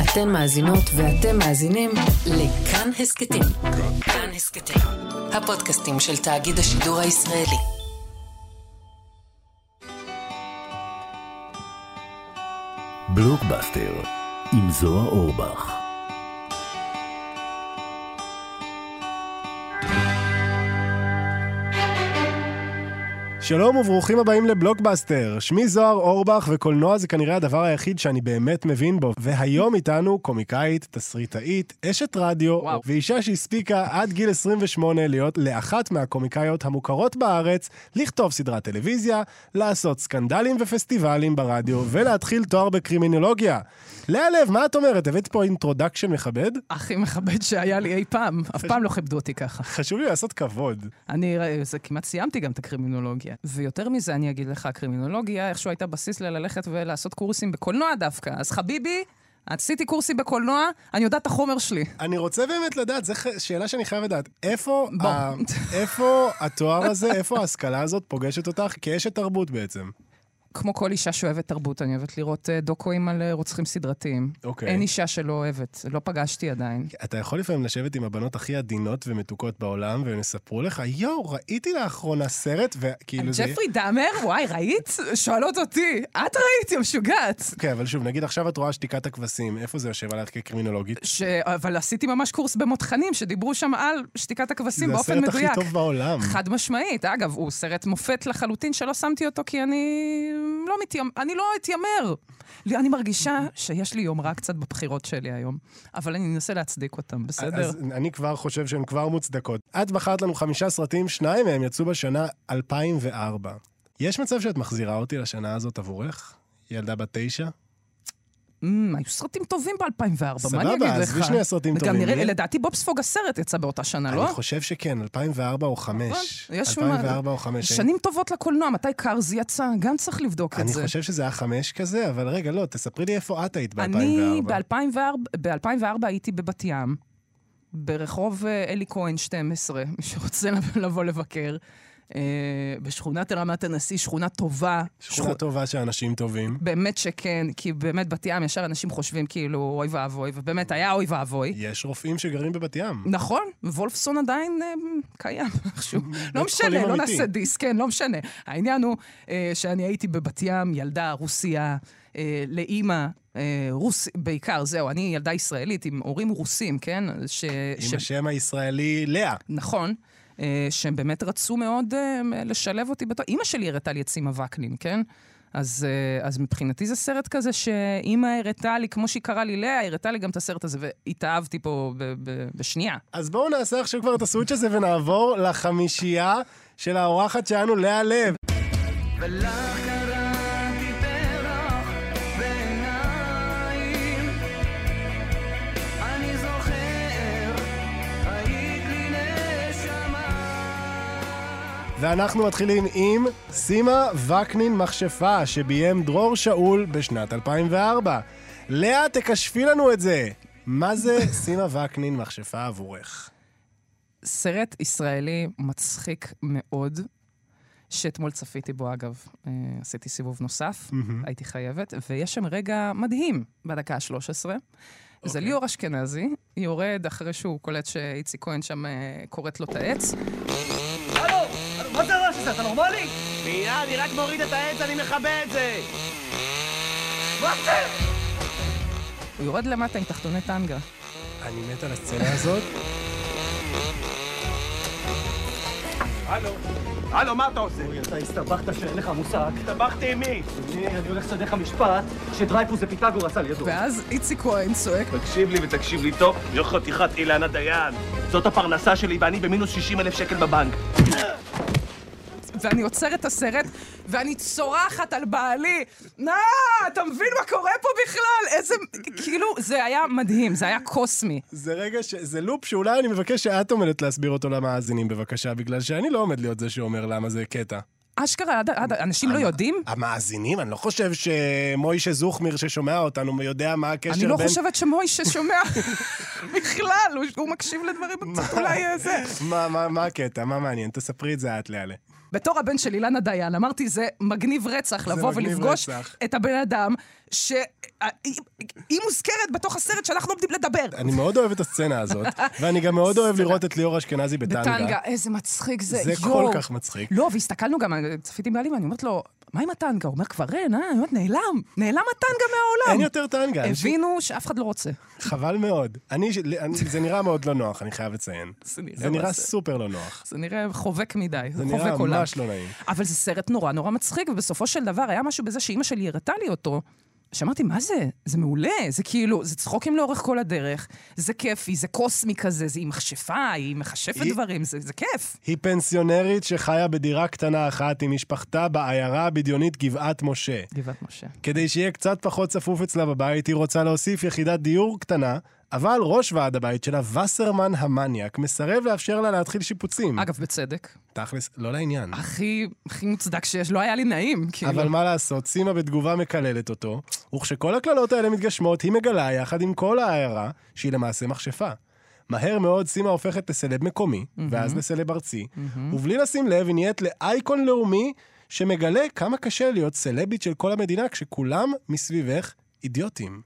אתן מאזינות ואתם מאזינים לכאן הסקטים. כאן הסקטים, הפודקאסטים של תאגיד השידור הישראלי. בלוקבאסטר עם זוהר אורבך. שלום וברוכים הבאים לבלוקבאסטר. שמי זוהר אורבך, וקולנוע זה כנראה הדבר היחיד שאני באמת מבין בו. והיום איתנו קומיקאית, תסריטאית, אשת רדיו, ואישה שהספיקה עד גיל 28 להיות לאחת מהקומיקאיות המוכרות בארץ, לכתוב סדרת טלוויזיה, לעשות סקנדלים ופסטיבלים ברדיו, ולהתחיל תואר בקרימינולוגיה. לאה לב, מה את אומרת? הבאת פה אינטרודקשן מכבד? הכי מכבד שהיה לי אי פעם. אף פעם לא כיבדו אותי ככה. חשוב לי לעשות כבוד. זה כמעט סיימתי גם את הקרימינולוגיה. ויותר מזה אני אגיד לך, הקרימינולוגיה, איכשהו הייתה בסיס ללכת ולעשות קורסים בקולנוע דווקא. אז חביבי, עשיתי קורסים בקולנוע, אני יודעת את החומר שלי. אני רוצה באמת לדעת, זו שאלה שאני חייב לדעת. איפה התואר הזה, איפה ההשכלה הזאת פוגשת אותך כאשת תרבות בעצם? כמו כל אישה שאוהבת תרבות, אני אוהבת לראות דוקואים על רוצחים סדרתיים. אין אישה שלא אוהבת, לא פגשתי עדיין. אתה יכול לפעמים לשבת עם הבנות הכי עדינות ומתוקות בעולם, והם יספרו לך, ראיתי לאחרונה סרט, וכאילו זה... ג'פרי דאמר, וואי, ראית? שואלות אותי, את ראית, יא משוגעת. כן, אבל שוב, נגיד עכשיו את רואה שתיקת הכבשים, איפה זה יושב עליך כקרימינולוגית? אבל עשיתי ממש קורס במותחנים, שדיברו שם על שתיקת הכבשים באופן מדויק. זה הסרט הכי טוב בעולם. חד משמעית. אגב, הוא סרט מופת לחלוטין שלא שמתי אותו, כי אני לא אתיימר. אני מרגישה שיש לי יום רע קצת בבחירות שלי היום, אבל אני אנסה להצדיק אותם, בסדר? אז אני כבר חושב שהן כבר מוצדקות. את בחרת לנו 5 סרטים, 2 מהם יצאו בשנה 2004. יש מצב שאת מחזירה אותי לשנה הזאת עבורך? ילדה בת 9? היו סרטים טובים ב-2004, מה אני אגיד לך? סבבה, אז ושני הסרטים טובים. וגם נראה, לדעתי בובספוג הסרט יצא באותה שנה, לא? אני חושב שכן, 2004 או 5. 2004 או 5. שנים טובות לקולנוע, מתי קארז יצא? גם צריך לבדוק את זה. אני חושב שזה היה 5 כזה, אבל רגע, לא, תספרי לי איפה את היית ב-2004. אני ב-2004 הייתי בבת ים, ברחוב אלי כהן 12, מי שרוצה לבוא לבקר. בשכונת רמת הנשיא, שכונה טובה. שכונה טובה שאנשים טובים. באמת שכן, כי באמת בת ים ישר אנשים חושבים כאילו אוי ואבוי, ובאמת היה אוי ואבוי. יש רופאים שגרים בבת ים. נכון, וולפסון עדיין קיים. לא משנה, לא נעשה דיסק, כן, לא משנה. העניין הוא שאני הייתי בבת ים, ילדה רוסיה, לאמא, בעיקר, זהו, אני ילדה ישראלית עם הורים רוסים, כן? עם השם הישראלי לאה. נכון. שהם באמת רצו מאוד לשלב אותי בתור. אמא שלי הראתה לי את סימה וקנין, כן? אז מבחינתי זה סרט כזה שאמא הראתה לי, כמו שהיא קראה לי לאה, הראתה לי גם את הסרט הזה, והתאהבתי פה בשנייה. אז בואו נעשה עכשיו כבר את הסוויץ' הזה ונעבור לחמישייה של האורחת שלנו, לאה לב. ואנחנו מתחילים עם סימה וקנין מכשפה, שביים דרור שאול בשנת 2004. לאה, תקשפי לנו את זה. מה זה סימה וקנין מכשפה עבורך? סרט ישראלי מצחיק מאוד, שאתמול צפיתי בו אגב. עשיתי סיבוב נוסף, הייתי חייבת, ויש שם רגע מדהים בדקה ה-13. זה ליאור אשכנזי, יורד אחרי שהוא קולט שאיציק כהן שם קוראת לו את העץ. מה זה הרעש הזה? אתה נורמלי? מיד, אני רק מוריד את העץ, אני מכבה את זה! מה זה? הוא יורד למטה עם תחתוני טנגה. אני מת על הסצנה הזאת. הלו, מה אתה עושה? אתה הסתבכת שאין לך מושג. הסתבכתי עם מי? אני הולך לסדר לך משפט שדרייפוס זה פיתגורס על ידו. ואז איציק כהן צועק. תקשיב לי ותקשיב לי טוב, זו חתיכת אילנה דיין. זאת הפרנסה שלי ואני במינוס 60,000 שקל בבנק. ואני עוצרת את הסרט, ואני צורחת על בעלי. אתה מבין מה קורה פה בכלל? איזה... כאילו, זה היה מדהים, זה היה קוסמי. זה רגע זה לופ שאולי אני מבקש שאת עומדת להסביר אותו למאזינים, בבקשה, בגלל שאני לא עומד להיות זה שאומר למה זה קטע. אשכרה, אנשים לא יודעים? המאזינים? אני לא חושב שמוישה זוכמיר ששומע אותנו יודע מה הקשר בין... אני לא חושבת שמוישה שומע בכלל, הוא מקשיב לדברים קצת אולי זה. מה הקטע? מה מעניין? תספרי את זה את לאלה. בתור הבן של אילנה דיין, אמרתי, זה מגניב רצח לבוא ולפגוש את הבן אדם היא מוזכרת בתוך הסרט שאנחנו עומדים לדבר. אני מאוד אוהב את הסצנה הזאת, ואני גם מאוד אוהב לראות את ליאור אשכנזי בטנגה. בטנגה, איזה מצחיק זה. זה כל כך מצחיק. לא, והסתכלנו גם, צפיתי בעלים, אני אומרת לו, מה עם הטנגה? הוא אומר, כבר אין, אני אומרת, נעלם הטנגה מהעולם. אין יותר טנגה. הבינו שאף אחד לא רוצה. חבל מאוד. זה נראה מאוד לא נוח, אני חייב לציין. זה נראה סופר לא נוח. זה נראה חובק מדי. זה נראה ממש לא נעים. אבל זה סרט נורא נורא מצחיק, ובסופו של דבר היה משהו בזה שאמא שלי הראתה לי אותו, שאמרתי, מה זה? זה מעולה, זה כאילו, זה צחוקים לאורך כל הדרך, זה כיפי, זה קוסמי כזה, היא מכשפה, היא מחשפת דברים, זה כיף. היא פנסיונרית שחיה בדירה קטנה אחת עם משפחתה בעיירה הבדיונית גבעת משה. גבעת משה. כדי שיהיה קצת פחות צפוף אצלה בבית, היא רוצה להוסיף יחידת דיור קטנה, אבל ראש ועד הבית שלה, וסרמן המניאק, מסרב לאפשר לה להתחיל שיפוצים. אגב, בצדק. תכלס, לא לעניין. הכי מוצדק שיש, לא היה לי נעים. אבל מה לעשות, סימה בתגובה מקללת אותו, וכשכל הכללות האלה מתגשמות, היא מגלה יחד עם כל העיירה, שהיא למעשה מכשפה. מהר מאוד סימה הופכת לסלב מקומי, ואז לסלב ארצי, ובלי לשים לב, היא נהיית לאייקון לאומי, שמגלה כמה קשה להיות סלבית של כל המדינה, כשכולם מסביבך אידיוטים.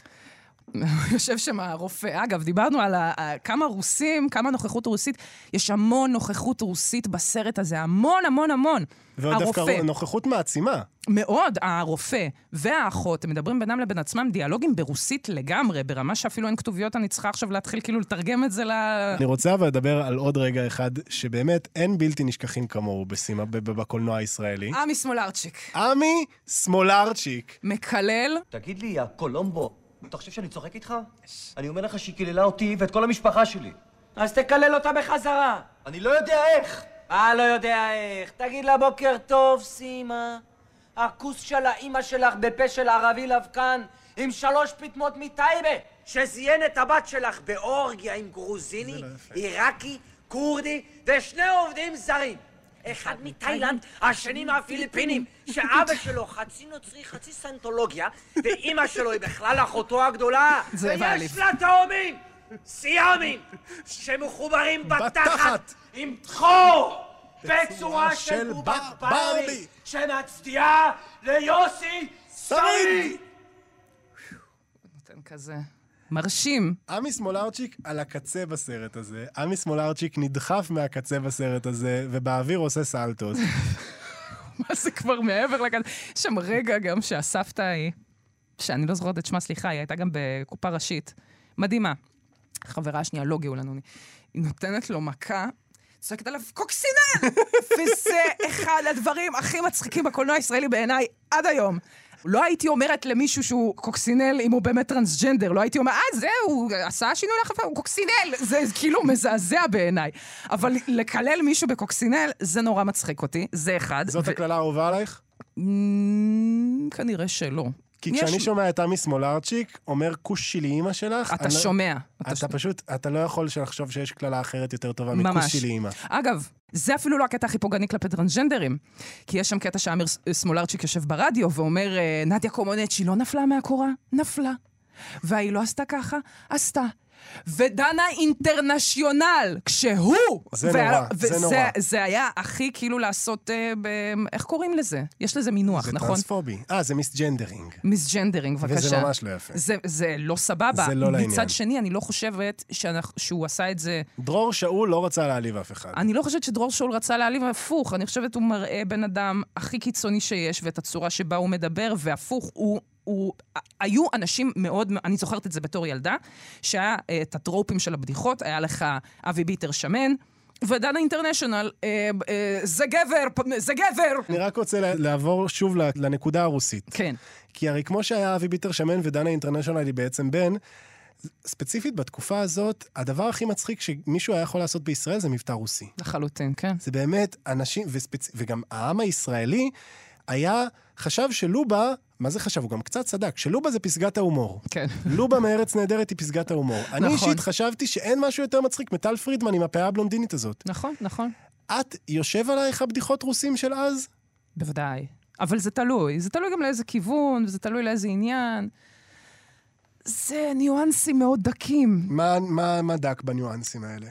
יושב שם הרופא. אגב, דיברנו על כמה רוסים, כמה נוכחות רוסית. יש המון נוכחות רוסית בסרט הזה, המון, המון, המון. ועוד דווקא נוכחות מעצימה. מאוד, הרופא והאחות, הם מדברים בינם לבין עצמם דיאלוגים ברוסית לגמרי, ברמה שאפילו אין כתוביות, אני צריכה עכשיו להתחיל כאילו לתרגם את זה אני רוצה אבל לדבר על עוד רגע אחד, שבאמת אין בלתי נשכחים כמוהו בסימה, בקולנוע הישראלי. עמי סמולרצ'יק. עמי סמולרצ'יק. מקלל. תגיד לי, הקולומבו, אתה חושב שאני צוחק איתך? אני אומר לך שהיא קיללה אותי ואת כל המשפחה שלי. אז תקלל אותה בחזרה. אני לא יודע איך. לא יודע איך. תגיד לה בוקר טוב, סימה. הכוס של האמא שלך בפה של ערבי לבקן עם 3 פטמות מטייבה שזיין את הבת שלך באורגיה עם גרוזיני, עיראקי, קורדי ו2 עובדים זרים. אחד מתאילנד, השני מהפיליפינים, שאבא שלו חצי נוצרי, חצי סנטולוגיה, ואמא שלו היא בכלל אחותו הגדולה. ויש לה תאומים, סיאמים, שמחוברים בתחת עם תחור, בצורה של בובת ברבי, שמצדיעה ליוסי שריד. נותן כזה. מרשים. עמי סמולרצ'יק על הקצה בסרט הזה. עמי סמולרצ'יק נדחף מהקצה בסרט הזה, ובאוויר עושה סלטות. מה זה כבר מעבר לקצה? יש שם רגע גם שהסבתא היא, שאני לא זוכרת את שמה, סליחה, היא הייתה גם בקופה ראשית. מדהימה. חברה השנייה, לא גאו לנו. היא נותנת לו מכה, צועקת עליו, קוקסינל! וזה אחד הדברים הכי מצחיקים בקולנוע הישראלי בעיניי עד היום. לא הייתי אומרת למישהו שהוא קוקסינל אם הוא באמת טרנסג'נדר, לא הייתי אומרת, זהו, הוא עשה שינוי לחפה, הוא קוקסינל, זה כאילו מזעזע בעיניי. אבל לקלל מישהו בקוקסינל, זה נורא מצחיק אותי, זה אחד. זאת הכללה האהובה עלייך? כנראה שלא. כי כשאני שומע את עמי סמולרצ'יק, אומר כוש שלי אמא שלך, אתה שומע. אתה פשוט, אתה לא יכול לחשוב שיש כללה אחרת יותר טובה מכוש שלי אמא. אגב, זה אפילו לא הקטע הכי פוגעני כלפי טרנסג'נדרים, כי יש שם קטע שאמיר סמולרצ'יק יושב ברדיו ואומר, נדיה קומונצ'י לא נפלה מהקורה? נפלה. והיא לא עשתה ככה? עשתה. ודנה אינטרנשיונל, כשהוא... זה נורא, זה נורא. זה היה הכי כאילו לעשות, איך קוראים לזה? יש לזה מינוח, נכון? זה טרנספובי. זה מיסג'נדרינג. מיסג'נדרינג, בבקשה. וזה ממש לא יפה. זה לא סבבה. זה לא לעניין. מצד שני, אני לא חושבת שהוא עשה את זה... דרור שאול לא רצה להעליב אף אחד. אני לא חושבת שדרור שאול רצה להעליב, הפוך. אני חושבת הוא מראה בן אדם הכי קיצוני שיש, ואת הצורה שבה הוא מדבר, והפוך היו אנשים מאוד, אני זוכרת את זה בתור ילדה, שהיה את הטרופים של הבדיחות, היה לך אבי ביטר שמן, ודנה אינטרנשיונל, זה גבר. אני רק רוצה לעבור שוב לנקודה הרוסית. כן. כי הרי כמו שהיה אבי ביטר שמן ודנה אינטרנשיונל היא בעצם בן, ספציפית בתקופה הזאת, הדבר הכי מצחיק שמישהו היה יכול לעשות בישראל זה מבטא רוסי. לחלוטין, כן. זה באמת אנשים, וגם העם הישראלי חשב שלובה, מה זה חשב? הוא גם קצת צדק, שלובה זה פסגת ההומור. כן. לובה מארץ נהדרת היא פסגת ההומור. אני אישית חשבתי שאין משהו יותר מצחיק מטל פרידמן עם הפאה הבלונדינית הזאת. נכון, נכון. את יושב עלייך הבדיחות רוסים של אז? בוודאי. אבל זה תלוי. זה תלוי גם לאיזה כיוון, וזה תלוי לאיזה עניין. זה ניואנסים מאוד דקים. מה דק בניואנסים האלה?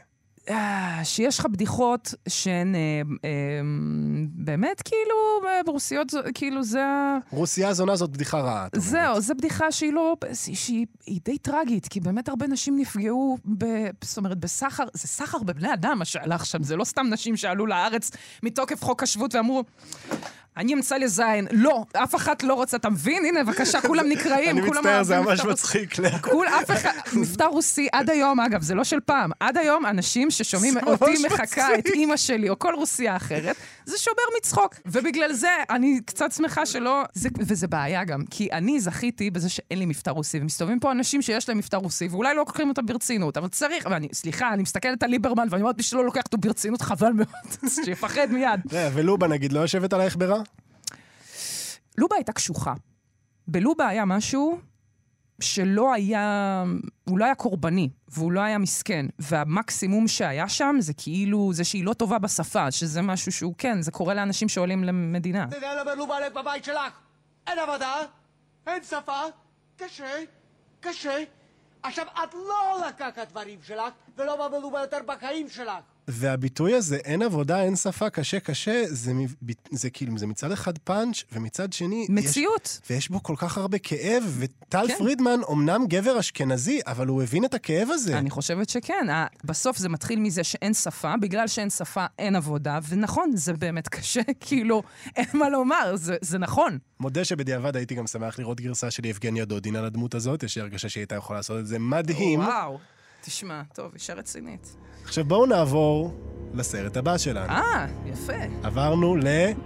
שיש לך בדיחות שהן באמת כאילו ברוסיות, כאילו זה... רוסיה זונה זאת בדיחה רעה. זהו, זו בדיחה שהיא לא... שהיא די טרגית, כי באמת הרבה נשים נפגעו זאת אומרת, בסחר, זה סחר בבני אדם מה שהלך שם, זה לא סתם נשים שעלו לארץ מתוקף חוק השבות ואמרו... אני אמצא לזין. לא, אף אחת לא רוצה, אתה מבין? הנה, בבקשה, כולם נקראים. אני מצטער, זה ממש מצחיק. אף אחד, מבטא רוסי, עד היום, אגב, זה לא של פעם, עד היום אנשים ששומעים אותי מחכה את אמא שלי, או כל רוסיה אחרת, זה שובר מצחוק. ובגלל זה, אני קצת שמחה שלא, וזה בעיה גם, כי אני זכיתי בזה שאין לי מבטא רוסי, ומסתובבים פה אנשים שיש להם מבטא רוסי, ואולי לא לוקחים אותם ברצינות, אבל צריך, סליחה, אני מסתכלת על ליברמן, ואני אומרת, בשביל לא לוקח אותו ברצינות, חבל מאוד, שיפחד מיד. ולובה, נגיד, לא יושבת עלייך ברע? לובה הייתה קשוחה. בלובה היה משהו שלא היה, הוא לא היה קורבני, והוא לא היה מסכן. והמקסימום שהיה שם זה כאילו, זה שהיא לא טובה בשפה, שזה משהו שהוא כן, זה קורה לאנשים שעולים למדינה. אתה יודע למה לובה עלית בבית שלך? אין עבודה, אין שפה, קשה. עכשיו, את לא לקחת דברים שלך, ולא בלובה יותר בחיים שלך. והביטוי הזה, אין עבודה, אין שפה, קשה, זה כאילו, זה מצד אחד פאנץ' ומצד שני... מציאות. ויש בו כל כך הרבה כאב, וטל פרידמן אומנם גבר אשכנזי, אבל הוא הבין את הכאב הזה. אני חושבת שכן. בסוף זה מתחיל מזה שאין שפה, בגלל שאין שפה אין עבודה, ונכון, זה באמת קשה, כאילו, אין מה לומר, זה נכון. מודה שבדיעבד הייתי גם שמח לראות גרסה של יבגניה דודין על הדמות הזאת, יש לי הרגשה שהיא הייתה יכולה לעשות את זה מדהים. וואו, תשמע, טוב, אישה רצינית. עכשיו בואו נעבור לסרט הבא שלנו. יפה. עברנו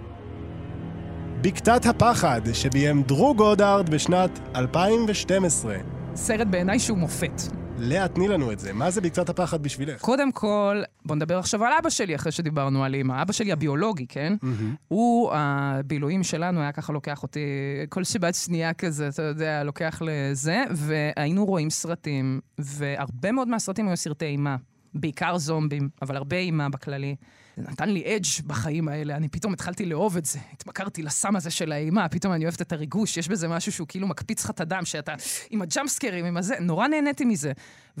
בקתת הפחד, שביים דרו גודארד בשנת 2012. סרט בעיניי שהוא מופת. לאה, תני לנו את זה. מה זה בקתת הפחד בשבילך? קודם כל, בוא נדבר עכשיו על אבא שלי, אחרי שדיברנו על אמא. אבא שלי הביולוגי, כן? הוא, הבילויים שלנו, היה ככה לוקח אותי, כל שבת שנייה כזה, אתה יודע, לוקח לזה, והיינו רואים סרטים, והרבה מאוד מהסרטים היו סרטי אימה. בעיקר זומבים, אבל הרבה אימה בכללי. זה נתן לי אדג' בחיים האלה, אני פתאום התחלתי לאהוב את זה, התמכרתי לסם הזה של האימה, פתאום אני אוהבת את הריגוש, יש בזה משהו שהוא כאילו מקפיץ לך את הדם, שאתה עם הג'אמפסקרים, עם הזה, נורא נהניתי מזה.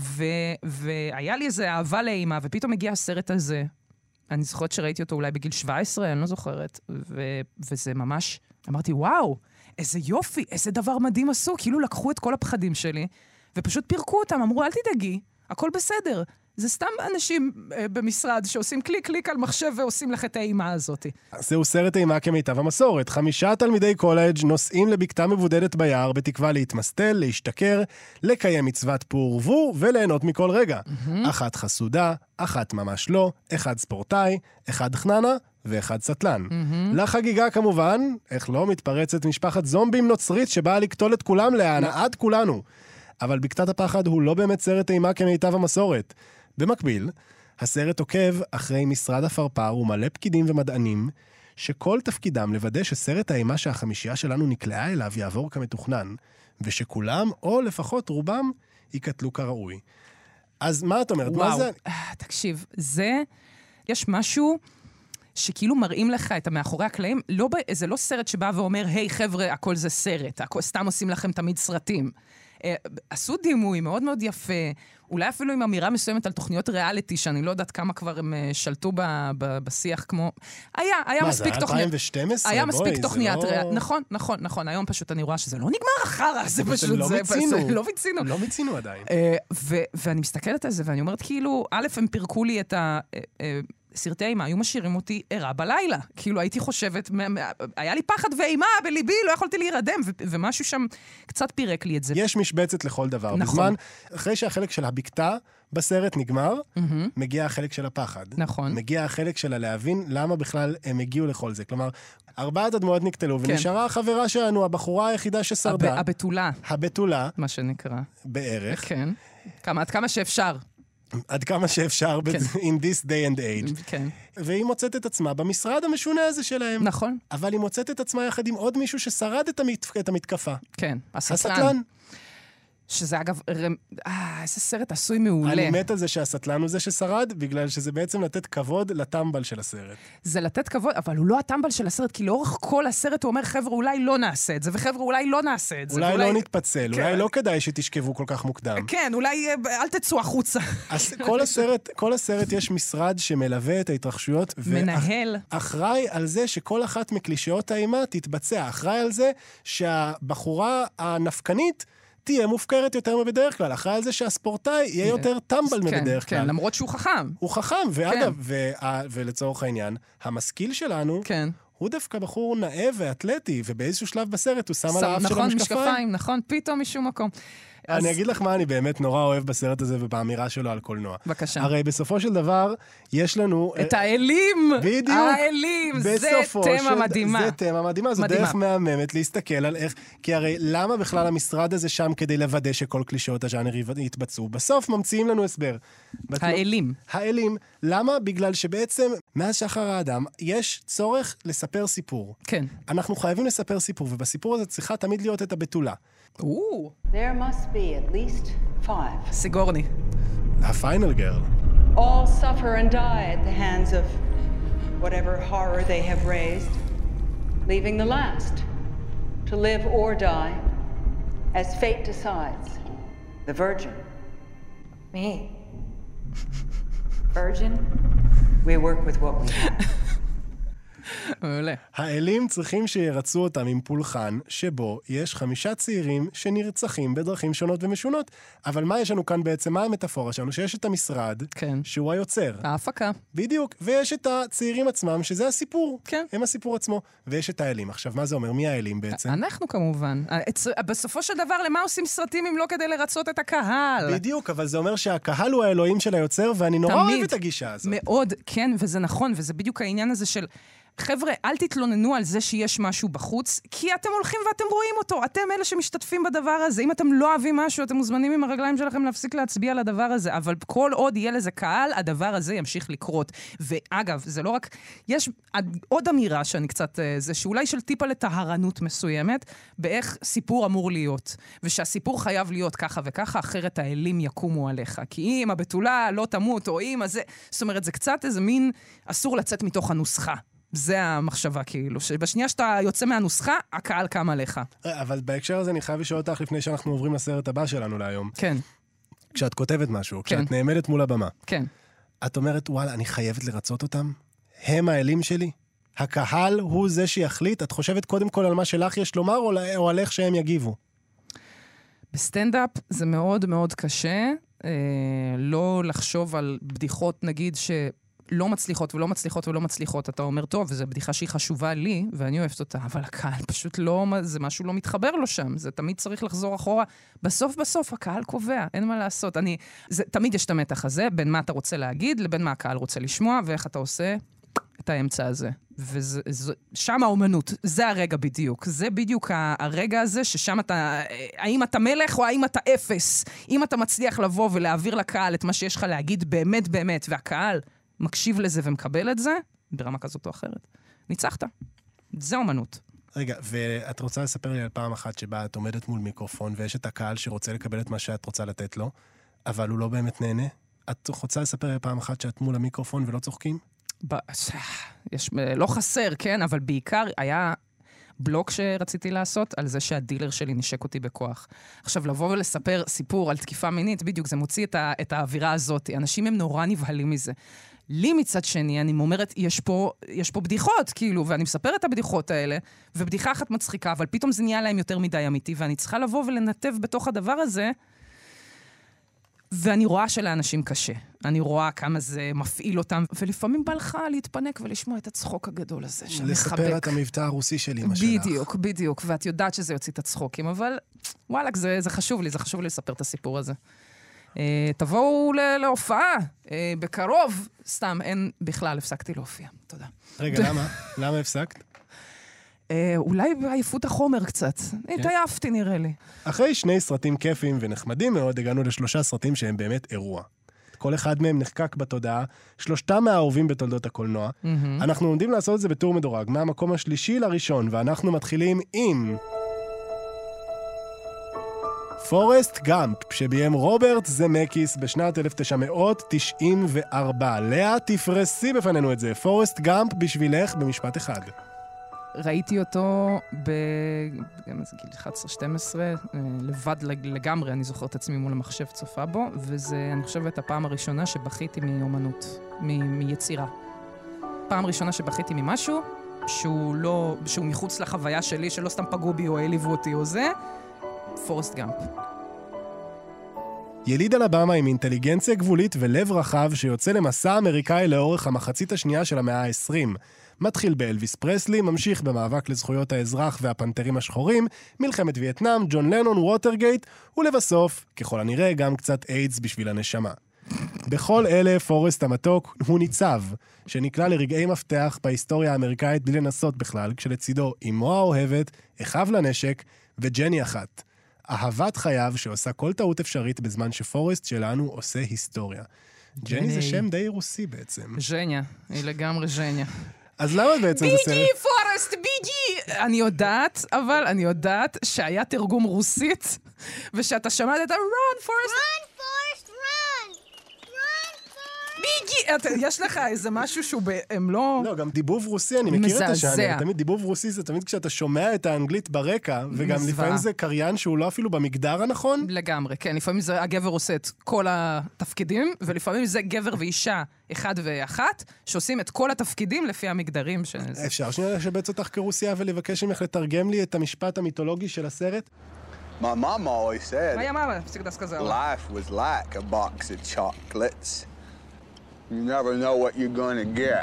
והיה לי איזה אהבה לאימה, ופתאום הגיע הסרט הזה, אני זוכרת שראיתי אותו אולי בגיל 17, אני לא זוכרת, וזה ממש, אמרתי, וואו, איזה יופי, איזה דבר מדהים עשו, כאילו לקחו את כל הפחדים שלי, ופשוט פירקו אותם, אמרו, אל תדאגי, הכל בסדר. זה סתם אנשים במשרד שעושים קליק על מחשב ועושים לך את האימה הזאת. זהו סרט אימה כמיטב המסורת. 5 תלמידי קולג' נוסעים לבקתה מבודדת ביער בתקווה להתמסטל, להשתכר, לקיים מצוות פור ורבו וליהנות מכל רגע. אחת חסודה, אחת ממש לא, אחד ספורטאי, אחד חננה ואחד סטלן. לחגיגה כמובן, איך לא מתפרצת משפחת זומבים נוצרית שבאה לקטול את כולם להנאת כולנו. אבל בקתת הפחד הוא לא באמת סרט אימה כמיטב המסורת. במקביל, הסרט עוקב אחרי משרד הפרפר ומלא פקידים ומדענים, שכל תפקידם לוודא שסרט האימה שהחמישייה שלנו נקלעה אליו יעבור כמתוכנן, ושכולם, או לפחות רובם, יקטלו כראוי. אז מה את אומרת? וואו, מה זה? תקשיב, יש משהו שכאילו מראים לך את המאחורי הקלעים, זה לא סרט שבא ואומר, היי חבר'ה, הכל זה סרט, סתם עושים לכם תמיד סרטים. עשו דימוי מאוד מאוד יפה, אולי אפילו עם אמירה מסוימת על תוכניות ריאליטי, שאני לא יודעת כמה כבר הם שלטו בשיח כמו... היה מספיק תוכניות... מה, זה 2012? היה מספיק תוכניות ריאליטי. נכון. היום פשוט אני רואה שזה לא נגמר אחר, זה פשוט זה. לא מיצינו. לא מיצינו עדיין. ואני מסתכלת על זה, ואני אומרת, כאילו, א', הם פירקו לי את סרטי אימה, היו משאירים אותי ערה בלילה. כאילו הייתי חושבת, היה לי פחד ואימה בליבי, לא יכולתי להירדם, ומשהו שם קצת פירק לי את זה. יש משבצת לכל דבר. נכון. בזמן, אחרי שהחלק של הבקתה בסרט נגמר, מגיע החלק של הפחד. נכון. מגיע החלק של להבין למה בכלל הם הגיעו לכל זה. כלומר, 4 הדמויות נקטלו, ונשארה החברה שלנו, הבחורה היחידה ששרדה. הבתולה. מה שנקרא. בערך. כן. עד כמה שאפשר. עד כמה שאפשר, in this day and age. כן. והיא מוצאת את עצמה במשרד המשונה הזה שלהם. נכון. אבל היא מוצאת את עצמה יחד עם עוד מישהו ששרד את המתקפה. כן, הסטלן. שזה אגב, איזה סרט עשוי מעולה. אני מת על זה שהסטלן הוא זה ששרד, בגלל שזה בעצם לתת כבוד לטמבל של הסרט. זה לתת כבוד, אבל הוא לא הטמבל של הסרט, כי לאורך כל הסרט הוא אומר, חבר'ה, אולי לא נעשה את זה, וחבר'ה, אולי לא נעשה את זה. אולי לא נתפצל, אולי לא כדאי שתשכבו כל כך מוקדם. כן, אולי אל תצאו החוצה. אז כל הסרט יש משרד שמלווה את ההתרחשויות, מנהל. אחראי על זה שכל אחת מקלישאות האימה תתבצע. אחראי על זה שהבחורה הנפקנית תהיה מופקרת יותר מבדרך כלל. אחראי על זה שהספורטאי יהיה יותר טמבל מבדרך כלל. כן, למרות שהוא חכם. הוא חכם, ואגב, ולצורך העניין, המשכיל שלנו, הוא דווקא בחור נאה ואתלטי, ובאיזשהו שלב בסרט הוא שם על האף שלו משקפיים. נכון, פתאום משום מקום. אני אגיד לך מה אני באמת נורא אוהב בסרט הזה ובאמירה שלו על קולנוע. בבקשה. הרי בסופו של דבר יש לנו... את האלים! בדיוק. האלים! זה תמה מדהימה. זה תמה מדהימה, זו דרך מהממת להסתכל על איך... כי הרי למה בכלל המשרד הזה שם כדי לוודא שכל קלישאות הז'אנר יתבצעו? בסוף ממציאים לנו הסבר. האלים. האלים. למה? בגלל שבעצם מאז שחר האדם יש צורך לספר סיפור. כן. אנחנו חייבים לספר סיפור, ובסיפור הזה צריכה תמיד להיות את הבתולה. There must be at least 5. סיגורני. הפיינל גרל. All suffer and die at the hands of whatever horror they have raised, leaving the last to live or die as fate decides. The virgin. Me. Virgin? We work with what we have. מעולה. האלים צריכים שירצו אותם עם פולחן, שבו יש 5 צעירים שנרצחים בדרכים שונות ומשונות. אבל מה יש לנו כאן בעצם? מה המטאפורה שלנו? שיש את המשרד, כן. שהוא היוצר. ההפקה. בדיוק. ויש את הצעירים עצמם, שזה הסיפור. כן. הם הסיפור עצמו. ויש את האלים. עכשיו, מה זה אומר? מי האלים בעצם? אנחנו כמובן. בסופו של דבר, למה עושים סרטים אם לא כדי לרצות את הקהל? בדיוק, אבל זה אומר שהקהל הוא האלוהים של היוצר, ואני נורא אוהב את הגישה הזאת. מאוד, כן, וזה נכון, וזה בדיוק העניין הזה של... חבר'ה, אל תתלוננו על זה שיש משהו בחוץ, כי אתם הולכים ואתם רואים אותו. אתם אלה שמשתתפים בדבר הזה. אם אתם לא אוהבים משהו, אתם מוזמנים עם הרגליים שלכם להפסיק להצביע על הדבר הזה. אבל כל עוד יהיה לזה קהל, הדבר הזה ימשיך לקרות. ואגב, זה לא רק... יש עוד אמירה שאני קצת... זה שאולי של טיפה לטהרנות מסוימת, באיך סיפור אמור להיות. ושהסיפור חייב להיות ככה וככה, אחרת האלים יקומו עליך. כי אם הבתולה לא תמות, או אם הזה... זאת אומרת, זה קצת איזה מין... אסור לצאת מתוך הנוסחה. זה המחשבה כאילו, שבשנייה שאתה יוצא מהנוסחה, הקהל קם עליך. אבל בהקשר הזה אני חייב לשאול אותך לפני שאנחנו עוברים לסרט הבא שלנו להיום. כן. כשאת כותבת משהו, כן. כשאת נעמדת מול הבמה. כן. את אומרת, וואלה, אני חייבת לרצות אותם? הם האלים שלי? הקהל הוא זה שיחליט? את חושבת קודם כל על מה שלך יש לומר, או על איך שהם יגיבו? בסטנדאפ זה מאוד מאוד קשה, לא לחשוב על בדיחות, נגיד, לא מצליחות ולא מצליחות ולא מצליחות. אתה אומר, טוב, זו בדיחה שהיא חשובה לי, ואני אוהבת אותה, אבל הקהל פשוט לא, זה משהו לא מתחבר לו שם. זה תמיד צריך לחזור אחורה. בסוף, הקהל קובע, אין מה לעשות. תמיד יש את המתח הזה, בין מה אתה רוצה להגיד, לבין מה הקהל רוצה לשמוע, ואיך אתה עושה את האמצע הזה. ושם האומנות, זה הרגע בדיוק. זה בדיוק הרגע הזה, ששם אתה, האם אתה מלך או האם אתה אפס. אם אתה מצליח לבוא ולהעביר לקהל את מה שיש לך להגיד באמת באמת, והקהל מקשיב לזה ומקבל את זה, ברמה כזאת או אחרת. ניצחת. זה אומנות. רגע, ואת רוצה לספר לי על פעם אחת שבה את עומדת מול מיקרופון, ויש את הקהל שרוצה לקבל את מה שאת רוצה לתת לו, אבל הוא לא באמת נהנה? את רוצה לספר לי פעם אחת שאת מול המיקרופון ולא צוחקים? לא חסר, כן, אבל בעיקר היה בלוק שרציתי לעשות על זה שהדילר שלי נשק אותי בכוח. עכשיו, לבוא ולספר סיפור על תקיפה מינית, בדיוק, זה מוציא את האווירה הזאת. אנשים הם נורא נבהלים מזה. לי מצד שני, אני אומרת, יש פה בדיחות, כאילו, ואני מספר את הבדיחות האלה, ובדיחה אחת מצחיקה, אבל פתאום זה נהיה להם יותר מדי אמיתי, ואני צריכה לבוא ולנתב בתוך הדבר הזה, ואני רואה שלאנשים קשה. אני רואה כמה זה מפעיל אותם, ולפעמים בא לך להתפנק ולשמוע את הצחוק הגדול הזה, שמחבק. לספר את המבטא הרוסי של אמא שלך. בדיוק, ואת יודעת שזה יוציא את הצחוקים, אבל וואלק, זה חשוב לי לספר את הסיפור הזה. תבואו להופעה, בקרוב, סתם, אין בכלל, הפסקתי להופיע. תודה. רגע, למה הפסקת? אולי בעייפות החומר קצת. התעייפתי נראה לי. אחרי 2 סרטים כיפים ונחמדים מאוד, הגענו ל3 סרטים שהם באמת אירוע. כל אחד מהם נחקק בתודעה, 3 מהאהובים בתולדות הקולנוע. אנחנו עומדים לעשות את זה בטור מדורג, מהמקום השלישי לראשון, ואנחנו מתחילים עם פורסט גאמפ, שביים רוברט זמקיס בשנת 1994. לאה, תפרסי בפנינו את זה. פורסט גאמפ בשבילך במשפט אחד. ראיתי אותו בגיל 11-12, לבד לגמרי, אני זוכרת את עצמי מול המחשב צופה בו, וזה, אני חושבת, הפעם הראשונה שבכיתי מאומנות, מיצירה. פעם ראשונה שבכיתי ממשהו, שהוא מחוץ לחוויה שלי, שלא סתם פגעו בי או העליבו אותי או זה, פורסט גאמפ. יליד אלבמה עם אינטליגנציה גבולית ולב רחב שיוצא למסע אמריקאי לאורך המחצית השנייה של המאה ה-20. מתחיל באלוויס פרסלי, ממשיך במאבק לזכויות האזרח והפנתרים השחורים, מלחמת וייטנאם, ג'ון לנון, ווטרגייט, ולבסוף, ככל הנראה, גם קצת איידס בשביל הנשמה. בכל אלה פורסט המתוק הוא ניצב, שנקלע לרגעי מפתח בהיסטוריה האמריקאית בלי לנסות בכלל, כשלצידו אמו האוהבת, אחיו לנשק וג'ני אחת. אהבת חייו שעושה כל טעות אפשרית בזמן שפורסט שלנו עושה היסטוריה. ג'ני זה שם די רוסי בעצם. ז'ניה, היא לגמרי ז'ניה. אז למה בעצם זה סרט? ביגי, פורסט, ביגי! אני יודעת, אבל אני יודעת שהיה תרגום רוסית, ושאתה שמעת את ה-run, פורסט! run, פורסט, run! run, פורסט! ביגי! יש לך איזה משהו שהוא הם לא... לא, גם דיבוב רוסי, אני מכיר את השאלה. תמיד דיבוב רוסי זה תמיד כשאתה שומע את האנגלית ברקע, וגם לפעמים זה קריין שהוא לא אפילו במגדר הנכון. לגמרי, כן. לפעמים זה הגבר עושה את כל התפקידים, ולפעמים זה גבר ואישה אחד ואחת, שעושים את כל התפקידים לפי המגדרים. אפשר שנייה לשבץ אותך כרוסיה ולבקש ממך לתרגם לי את המשפט המיתולוגי של הסרט? My mom always said, Моя мама всегда сказала. Life was like a box of chocolates. You never know what you're gonna get.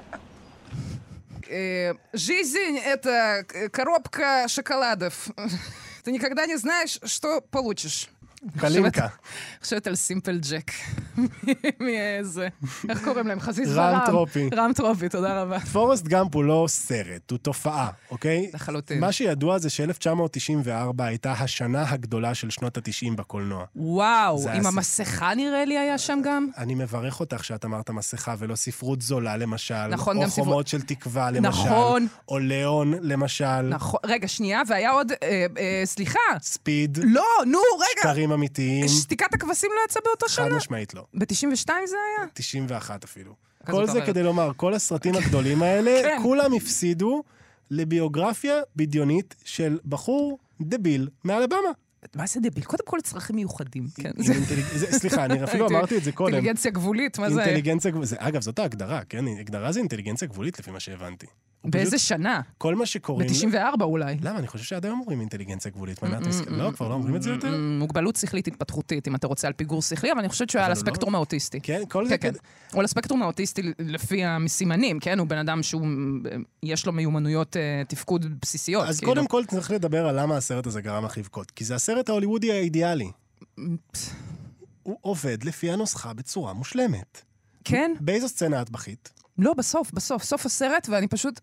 Жизнь — это коробка шоколадов. Ты никогда не знаешь, что получишь. קלינקה. חושבת על סימפל ג'ק. מאיזה... איך קוראים להם? חזיז ורם. רם טרופי. רם טרופי, תודה רבה. פורסט גאמפ הוא לא סרט, הוא תופעה, אוקיי? לחלוטין. מה שידוע זה ש-1994 הייתה השנה הגדולה של שנות ה-90 בקולנוע. וואו, עם המסכה נראה לי היה שם גם? אני מברך אותך שאת אמרת מסכה ולא ספרות זולה למשל. נכון, או גם חומות של תקווה למשל. נכון. או ליאון למשל. נכון. רגע, שנייה, והיה עוד... סליחה. ספיד. לא, נו, רגע. שקרים אמיתיים. שתיקת הכבשים לא יצא באותו שנה? חד משמעית לא. ב-92 זה היה? 91 אפילו. כל זה כדי לומר, כל הסרטים הגדולים האלה, כולם הפסידו לביוגרפיה בדיונית של בחור דביל מאלבמה. מה זה דביל? קודם כל צרכים מיוחדים. סליחה, אני אפילו אמרתי את זה קודם. אינטליגנציה גבולית, מה זה? אינטליגנציה גבולית. אגב, זאת ההגדרה, כן? הגדרה זה אינטליגנציה גבולית לפי מה שהבנתי. באיזה שנה? כל מה שקוראים... ב-94 אולי. למה? אני חושב שעד היום אומרים אינטליגנציה גבולית. לא, כבר לא אומרים את זה יותר? מוגבלות שכלית התפתחית, אם אתה רוצה על פיגור שכלי, אבל אני חושבת שהוא היה על הספקטרום האוטיסטי. כן, כל זה... הוא על הספקטרום האוטיסטי לפי המסימנים, כן? הוא בן אדם שיש לו מיומנויות תפקוד בסיסיות. אז קודם כל צריך לדבר על למה הסרט הזה גרם לך לבכות. כי זה הסרט ההוליוודי האידיאלי. הוא עובד לפי הנוסחה בצורה מושלמת. כן? באיזו סצנה את בכית? לא, בסוף הסרט, ואני פשוט...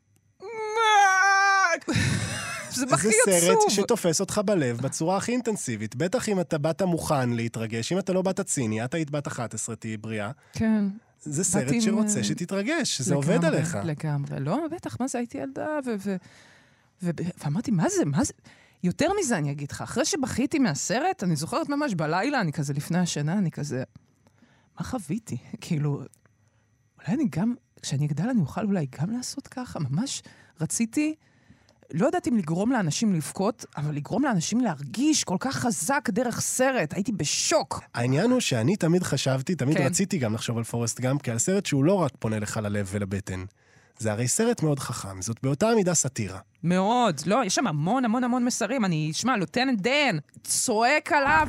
זה בכי עצוב. זה סרט שתופס אותך בלב בצורה הכי אינטנסיבית. בטח אם אתה באת מוכן להתרגש, אם אתה לא באת ציני, אתה היית בת 11, תהי בריאה. כן. זה סרט שרוצה שתתרגש, זה עובד עליך. לגמרי. לא, בטח, מה זה? הייתי ילדה, ואמרתי, מה זה? יותר מזה אני אגיד לך, אחרי שבכיתי מהסרט, אני זוכרת ממש בלילה, אני כזה לפני השנה, אני כזה, מה חוויתי? כאילו, אולי אני גם, כשאני אגדל אני אוכל אולי גם לעשות ככה, ממש רציתי, לא יודעת אם לגרום לאנשים לבכות, אבל לגרום לאנשים להרגיש כל כך חזק דרך סרט, הייתי בשוק. העניין הוא שאני תמיד חשבתי, תמיד רציתי גם לחשוב על פורסט גאמפ, כי על סרט שהוא לא רק פונה לך ללב ולבטן. זה הרי סרט מאוד חכם, זאת באותה מידה סאטירה. מאוד, לא, יש שם המון מסרים, אני אשמע, לוטננט דן, צועק עליו.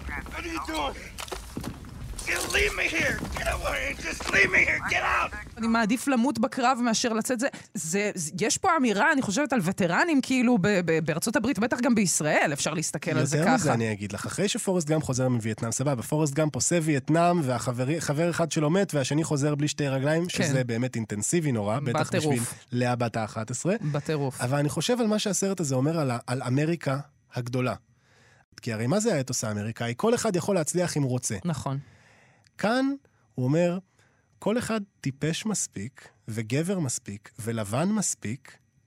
Leave me here! Get away! Just leave me here! Get out! אני מעדיף למות בקרב מאשר לצאת זה. יש פה אמירה, אני חושבת על וטרנים, כאילו בארצות הברית, בטח גם בישראל, אפשר להסתכל על זה ככה. יותר מזה אני אגיד לך, אחרי שפורסט גאמפ חוזר מווייטנאם, סבבה, פורסט גאמפ עושה וייטנאם, והחבר אחד שלו מת, והשני חוזר בלי שתי רגליים, שזה באמת אינטנסיבי נורא, בטח בשביל לאה בת ה-11. בטירוף. אבל אני חושב על מה שהסרט הזה אומר על אמריקה הגדולה. כי הרי מה זה האתוס האמריקאי? כל אחד יכול להצליח אם רוצה. נכון. כאן הוא אומר, כל אחד טיפש מספיק, וגבר מספיק, ולבן מספיק,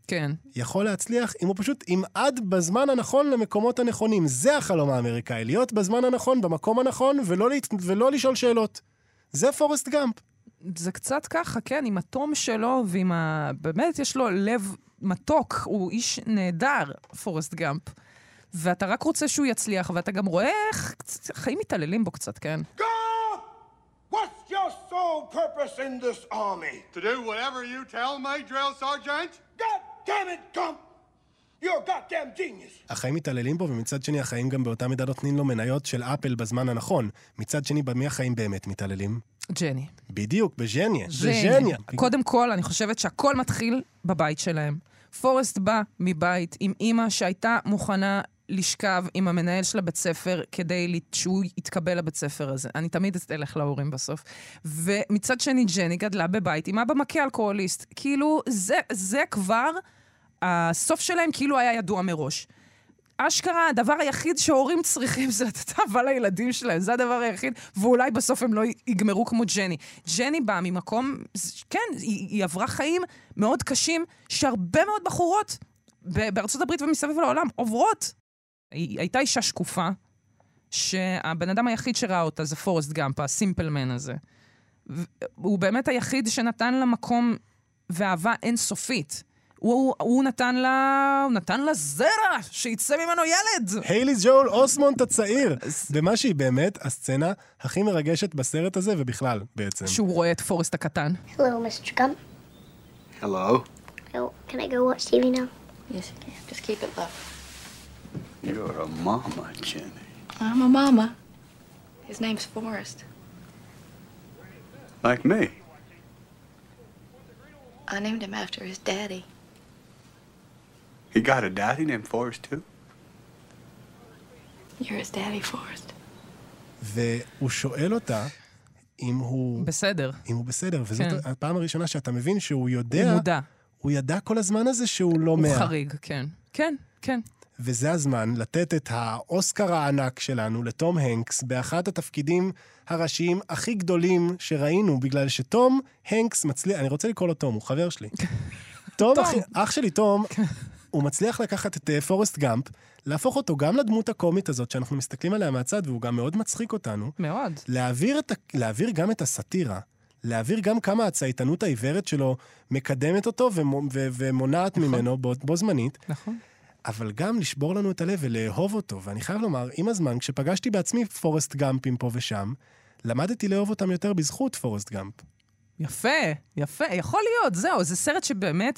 כן. יכול להצליח אם הוא פשוט ימעד בזמן הנכון למקומות הנכונים. זה החלום האמריקאי, להיות בזמן הנכון, במקום הנכון, ולא לשאול שאלות. זה פורסט גאמפ. זה קצת ככה, כן, עם התום שלו, באמת יש לו לב מתוק, הוא איש נהדר, פורסט גאמפ. ואתה רק רוצה שהוא יצליח, ואתה גם רואה איך חיים מתעללים בו קצת, כן? What's your sole purpose in this army? To do whatever you tell me, drill sergeant? God damn it, Gump! You're a goddamn genius! החיים מתעללים בו, ומצד שני החיים גם באותה מידה נותנים לו מניות של אפל בזמן הנכון. מצד שני, במי החיים באמת מתעללים? ג'ני. בדיוק, בג'ניה. בג'ניה. קודם כל, אני חושבת שהכל מתחיל בבית שלהם. פורסט בא מבית עם אמא שהייתה מוכנה לשכב עם המנהל של הבית ספר כדי שהוא יתקבל לבית ספר הזה. אני תמיד אלך להורים בסוף. ומצד שני, ג'ני גדלה בבית עם אבא מכה אלכוהוליסט. כאילו, זה כבר, הסוף שלהם כאילו היה ידוע מראש. אשכרה, הדבר היחיד שההורים צריכים זה לתת אהבה לילדים שלהם. זה הדבר היחיד, ואולי בסוף הם לא יגמרו כמו ג'ני. ג'ני באה ממקום, כן, היא עברה חיים מאוד קשים, שהרבה מאוד בחורות בארצות הברית ומסביב לעולם עוברות. היא הייתה אישה שקופה, שהבן אדם היחיד שראה אותה זה פורסט גאמפ, הסימפלמן הזה. הוא באמת היחיד שנתן לה מקום ואהבה אינסופית. הוא נתן לה זרע שיצא ממנו ילד. היילי ג'ול אוסמונט הצעיר. במה שהיא באמת הסצנה הכי מרגשת בסרט הזה, ובכלל בעצם. שהוא רואה את פורסט הקטן. Hello, Mr. Gump. Hello? Oh, can I go watch TV now? Yes, you can. Just keep it low. You're a mama, Jenny. I'm a mama. His name's Forrest. Like me. I named him after his daddy. He got a daddy named Forrest, too? You're his daddy, Forrest. והוא שואל אותה אם הוא... בסדר. אם הוא בסדר, וזאת הפעם הראשונה שאתה מבין שהוא יודע... הוא מודע. הוא ידע כל הזמן הזה שהוא לא מאה. הוא חריג, כן. כן, כן. וזה הזמן לתת את האוסקר הענק שלנו לתום הנקס באחד התפקידים הראשיים הכי גדולים שראינו, בגלל שתום הנקס מצליח, אני רוצה לקרוא לו תום, הוא חבר שלי. תום, אח שלי תום, הוא מצליח לקחת את פורסט גאמפ, להפוך אותו גם לדמות הקומית הזאת שאנחנו מסתכלים עליה מהצד, והוא גם מאוד מצחיק אותנו. מאוד. להעביר גם את הסאטירה, להעביר גם כמה הצייתנות העיוורת שלו מקדמת אותו ומונעת ממנו בו זמנית. נכון. אבל גם לשבור לנו את הלב ולאהוב אותו. ואני חייב לומר, עם הזמן, כשפגשתי בעצמי פורסט גאמפים פה ושם, למדתי לאהוב אותם יותר בזכות פורסט גאמפ. יפה, יפה. יכול להיות, זהו. זה סרט שבאמת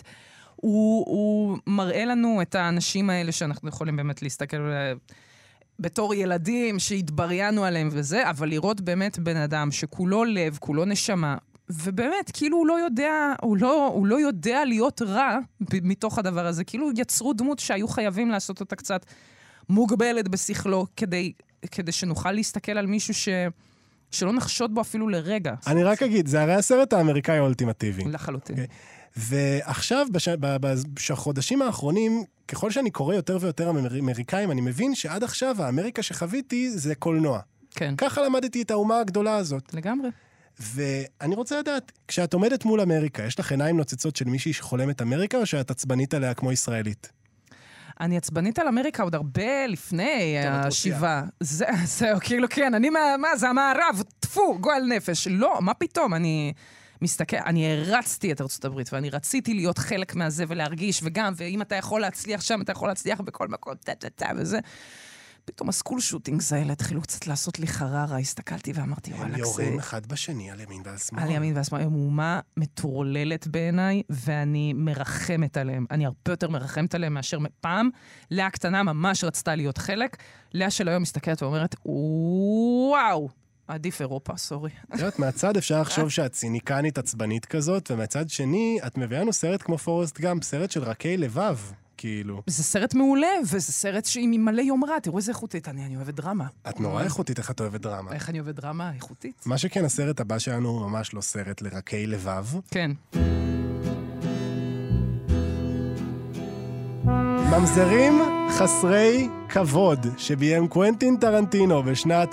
הוא מראה לנו את האנשים האלה שאנחנו יכולים באמת להסתכל בתור ילדים שהתבריינו עליהם וזה, אבל לראות באמת בן אדם שכולו לב, כולו נשמה, ובאמת, כאילו הוא לא יודע להיות רע מתוך הדבר הזה. כאילו יצרו דמות שהיו חייבים לעשות אותה קצת מוגבלת בשכלו, כדי שנוכל להסתכל על מישהו שלא נחשוד בו אפילו לרגע. אני רק אגיד, זה הרי הסרט האמריקאי האולטימטיבי. לחלוטין. ועכשיו, בחודשים האחרונים, ככל שאני קורא יותר ויותר אמריקאים, אני מבין שעד עכשיו האמריקה שחוויתי זה קולנוע. כן. ככה למדתי את האומה הגדולה הזאת. לגמרי. ואני רוצה לדעת, כשאת עומדת מול אמריקה, יש לך עיניים נוצצות של מישהי שחולמת אמריקה, או שאת עצבנית עליה כמו ישראלית? אני עצבנית על אמריקה עוד הרבה לפני השיבה. זהו, כאילו כן, זה המערב, תפו, גועל נפש. לא, מה פתאום, אני מסתכל, אני הרצתי את ארצות הברית, ואני רציתי להיות חלק מהזה ולהרגיש, וגם, ואם אתה יכול להצליח שם, אתה יכול להצליח בכל מקום, וזה. פתאום הסקול שוטינגס האלה התחילו קצת לעשות לי חררה, הסתכלתי ואמרתי, וואלק, זה... הם יורים אחד בשני על ימין ועל שמאל. על ימין ועל שמאל, הם אומה מטורללת בעיניי, ואני מרחמת עליהם. אני הרבה יותר מרחמת עליהם מאשר פעם. לאה קטנה ממש רצתה להיות חלק. לאה של היום מסתכלת ואומרת, וואו, עדיף אירופה, סורי. מהצד אפשר לחשוב שאת ציניקנית עצבנית כזאת, ומהצד שני, את מביאה לנו סרט כמו פורסט גאמפ, סרט של רכי לבב. כאילו. זה סרט מעולה, וזה סרט שהיא מלא יומרה. תראו איזה איכותית, אני אוהבת דרמה. את נורא איכותית, איך את אוהבת דרמה? איך אני אוהבת דרמה? איכותית. מה שכן, הסרט הבא שלנו הוא ממש לא סרט לרכי לבב. כן. ממזרים חסרי כבוד שביים קוונטין טרנטינו בשנת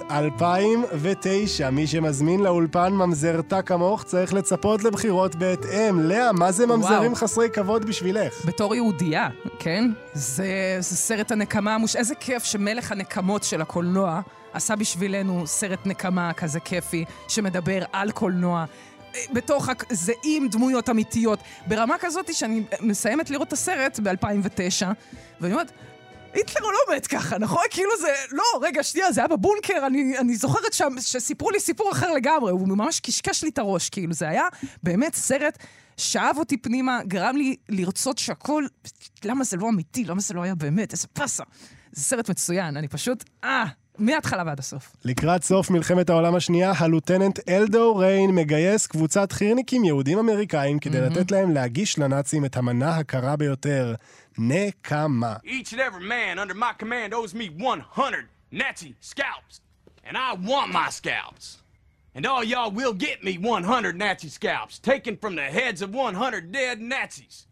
2009. מי שמזמין לאולפן ממזרתה כמוך צריך לצפות לבחירות בהתאם. לאה, מה זה ממזרים חסרי כבוד בשבילך? בתור יהודייה, כן? זה סרט הנקמה, איזה כיף שמלך הנקמות של הקולנוע עשה בשבילנו סרט נקמה כזה כיפי שמדבר על קולנוע. בתוך זה עם דמויות אמיתיות, ברמה כזאת שאני מסיימת לראות את הסרט ב-2009, ואני אומרת, היטלר לא מת ככה, נכון? כאילו זה, לא, רגע, שנייה, זה היה בבונקר, אני זוכרת שסיפרו לי סיפור אחר לגמרי, הוא ממש קשקש לי את הראש, כאילו זה היה באמת סרט שאהב אותי פנימה, גרם לי לרצות שהכל, למה זה לא אמיתי, למה זה לא היה באמת, איזה פסה. זה סרט מצוין, אני פשוט, מההתחלה ועד הסוף. לקראת סוף מלחמת העולם השנייה, הלוטננט אלדו ריין מגייס קבוצת חירניקים יהודים אמריקאים כדי לתת להם להגיש לנאצים את המנה הקרה ביותר, נקמה. Each and every man under my command owes me 100 Nazi scalps, and I want my scalps. And all y'all will get me 100 Nazi scalps, taken from the heads of 100 dead Nazis.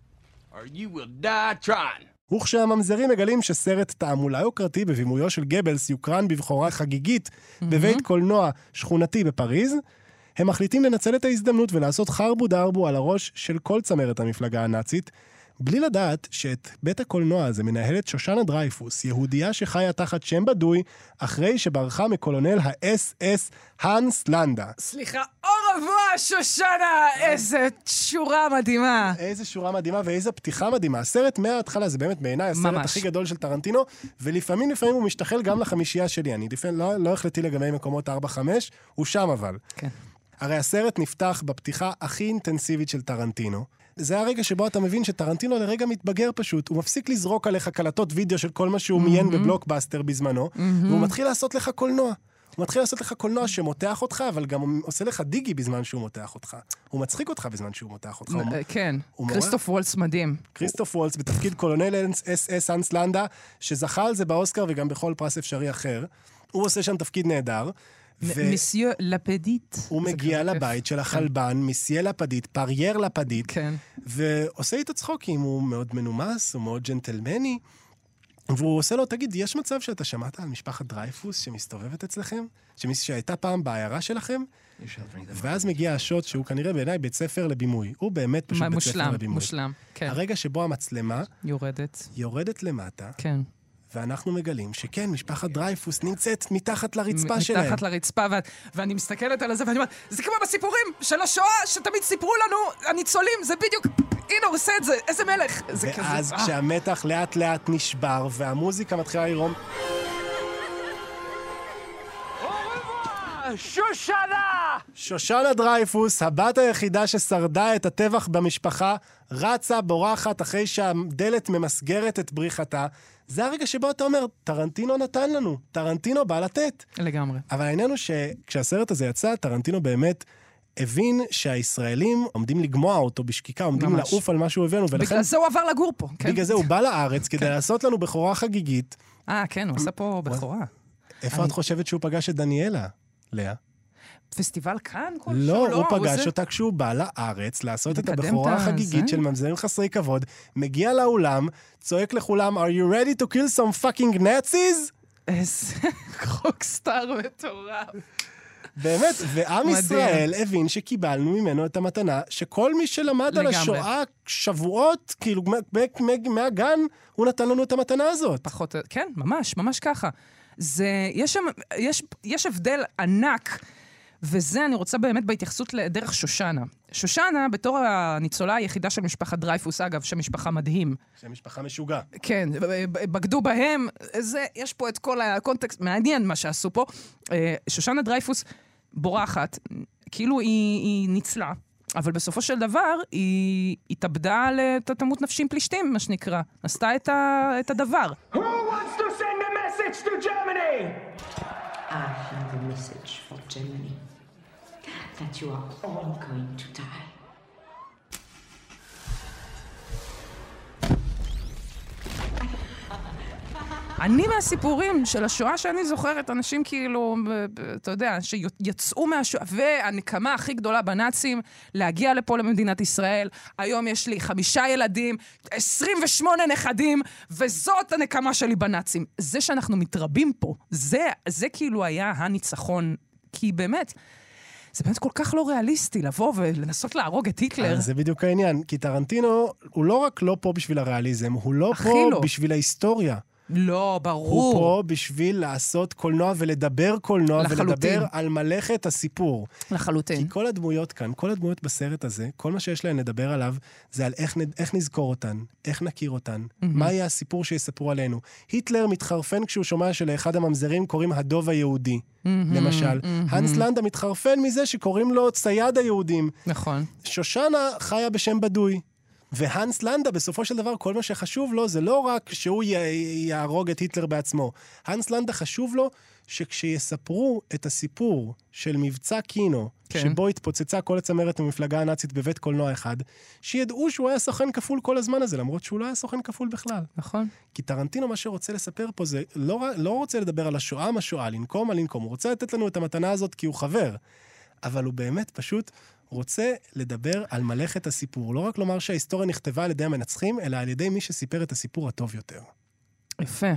Or you will die trying. וכשהממזרים מגלים שסרט תעמולה יוקרתי בבימויו של גבלס יוקרן בבחורה חגיגית בבית קולנוע שכונתי בפריז, הם מחליטים לנצל את ההזדמנות ולעשות חרבו דרבו על הראש של כל צמרת המפלגה הנאצית, בלי לדעת שאת בית הקולנוע הזה מנהלת שושנה דרייפוס, יהודייה שחיה תחת שם בדוי, אחרי שברחה מקולונל ה-SS הנס לנדה. סליחה, רבוע, שושנה, איזה שורה מדהימה. איזה שורה מדהימה ואיזה פתיחה מדהימה. הסרט מההתחלה זה באמת בעיניי הסרט הכי גדול של טרנטינו, ולפעמים הוא משתחל גם לחמישייה שלי. אני לא החלטתי לגבי מקומות 4-5, הוא שם אבל. כן. הרי הסרט נפתח בפתיחה הכי אינטנסיבית של טרנטינו. זה הרגע שבו אתה מבין שטרנטינו לרגע מתבגר פשוט, הוא מפסיק לזרוק עליך קלטות וידאו של כל מה שהוא מיין בבלוקבאסטר בזמנו, והוא מתחיל לעשות לך קולנוע. הוא מתחיל לעשות לך קולנוע שמותח אותך, אבל גם הוא עושה לך דיגי בזמן שהוא מותח אותך. הוא מצחיק אותך בזמן שהוא מותח אותך. כן, כריסטוף וולץ מדהים. כריסטוף וולץ בתפקיד קולונל SS הנס לנדה, שזכה על זה באוסקר וגם בכל פרס אפשרי אחר. הוא עושה שם תפקיד נהדר. מסיו לפדיט. הוא מגיע לבית של החלבן, מסייה לפדיט, פרייר לפדיט, ועושה איתו צחוקים, הוא מאוד מנומס, הוא מאוד ג'נטלמני, והוא עושה לו, תגיד, יש מצב שאתה שמעת על משפחת דרייפוס שמסתובבת אצלכם? שהייתה פעם בעיירה שלכם? ואז מגיע השוט שהוא כנראה בעיניי בית ספר לבימוי. הוא באמת פשוט בית ספר לבימוי. מושלם, כן. הרגע שבו המצלמה יורדת למטה, כן. ואנחנו מגלים שכן, משפחת דרייפוס נמצאת מתחת לרצפה שלהם. מתחת לרצפה, ואני מסתכלת על זה, ואני אומרת, זה כמו בסיפורים של השואה, שתמיד סיפרו לנו, הניצולים, זה בדיוק, הנה, הוא עושה את זה, איזה מלך. ואז כשהמתח לאט לאט נשבר, והמוזיקה מתחילה לרום, שושנה דרייפוס, הבת היחידה ששרדה את הטבח במשפחה, רצה, בורחת, אחרי שהדלת ממסגרת את בריחתה. זה הרגע שבו אתה אומר, טרנטינו נתן לנו, טרנטינו בא לתת. לגמרי. אבל העניין הוא שכשהסרט הזה יצא, טרנטינו באמת הבין שהישראלים עומדים לגמוע אותו בשקיקה, עומדים לעוף על מה שהוא הבאנו. בגלל זה הוא עבר לגור פה. בגלל זה הוא בא לארץ כדי לעשות לנו בכורה חגיגית. כן, הוא עושה פה בכורה. איפה את חושבת שהוא פגש את דניאלה, לאה? פסטיבל כאן? לא, הוא פגש אותה כשהוא בא לארץ לעשות את הבכורה החגיגית של ממזרים חסרי כבוד, מגיע לאולם, צועק לכולם, are you ready to kill some fucking Nazis? איזה רוקסטאר מטורף. באמת, ועם ישראל הבין שקיבלנו ממנו את המתנה, שכל מי שלמד על השואה שבועות, כאילו מהגן, הוא נתן לנו את המתנה הזאת. פחות, כן, ממש, ממש ככה. יש הבדל ענק, וזה אני רוצה באמת בהתייחסות לדרך שושנה. שושנה, בתור הניצולה היחידה של משפחת דרייפוס, אגב, שמשפחה מדהים. שמשפחה משוגע. כן, בגדו בהם, יש פה את כל הקונטקסט, מעניין מה שעשו פה. שושנה דרייפוס בורחת, כאילו היא ניצלה, אבל בסופו של דבר היא התאבדה על תמות נפשים פלישתים, מה שנקרא. עשתה את הדבר. Who wants to send a message to Germany? I have a message for Germany. That you are all going to die. אני מהסיפורים של השואה שאני זוכרת, אנשים כאילו, אתה יודע, שיצאו מהשואה, והנקמה הכי גדולה בנאצים, להגיע לפה למדינת ישראל, היום יש לי 5 ילדים, 28 נכדים, וזאת הנקמה שלי בנאצים. זה שאנחנו מתרבים פה, זה כאילו היה הניצחון, כי באמת, זה באמת כל כך לא ריאליסטי לבוא ולנסות להרוג את היטלר. זה בדיוק העניין, כי טרנטינו הוא לא רק לא פה בשביל הריאליזם, הוא לא פה בשביל ההיסטוריה. לא, ברור. הוא פה בשביל לעשות קולנוע ולדבר קולנוע, ולדבר על מלאכת הסיפור. לחלוטין. כי כל הדמויות כאן, כל הדמויות בסרט הזה, כל מה שיש להן לדבר עליו, זה על איך נזכור אותן, איך נכיר אותן, מה יהיה הסיפור שיספרו עלינו. היטלר מתחרפן כשהוא שומע שלאחד הממזרים קוראים הדוב היהודי, למשל. הנס לנדה מתחרפן מזה שקוראים לו צייד היהודים. נכון. שושנה חיה בשם בדוי. והנס לנדה, בסופו של דבר, כל מה שחשוב לו, זה לא רק שהוא יהרוג את היטלר בעצמו. הנס לנדה חשוב לו שכשיספרו את הסיפור של מבצע קינו, שבו התפוצצה כל הצמרת המפלגה הנאצית בבית קולנוע אחד, שידעו שהוא היה סוכן כפול כל הזמן הזה, למרות שהוא לא היה סוכן כפול בכלל. נכון. כי טרנטינו, מה שרוצה לספר פה, זה לא רוצה לדבר על השואה מהשואה, לנקום על לנקום. הוא רוצה לתת לנו את המתנה הזאת כי הוא חבר. אבל הוא באמת פשוט רוצה לדבר על מלאכת הסיפור. לא רק לומר שההיסטוריה נכתבה על ידי המנצחים, אלא על ידי מי שסיפר את הסיפור הטוב יותר. יפה.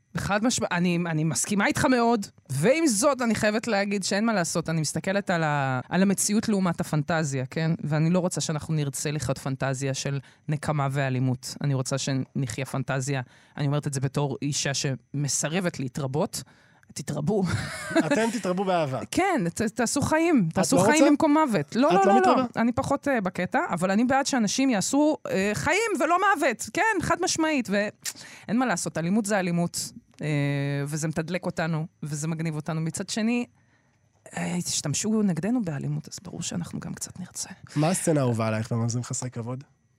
אני מסכימה איתך מאוד, ועם זאת אני חייבת להגיד שאין מה לעשות. אני מסתכלת על המציאות לעומת הפנטזיה, כן? ואני לא רוצה שאנחנו נרצה לחיות פנטזיה של נקמה ואלימות. אני רוצה שנחיה פנטזיה, אני אומרת את זה בתור אישה שמסרבת להתרבות, תתרבו. אתם תתרבו באהבה. כן, תעשו חיים. תעשו חיים במקום מוות. לא, לא, לא. אני פחות בקטע, אבל אני בעד שאנשים יעשו חיים ולא מוות. כן, חד משמעית. ואין מה לעשות, אלימות זה אלימות. וזה מתדלק אותנו, וזה מגניב אותנו. מצד שני, תשתמשו נגדנו באלימות, אז ברור שאנחנו גם קצת נרצה. מה הסצנה האהובה עלייך בממזרים חסרי כבוד?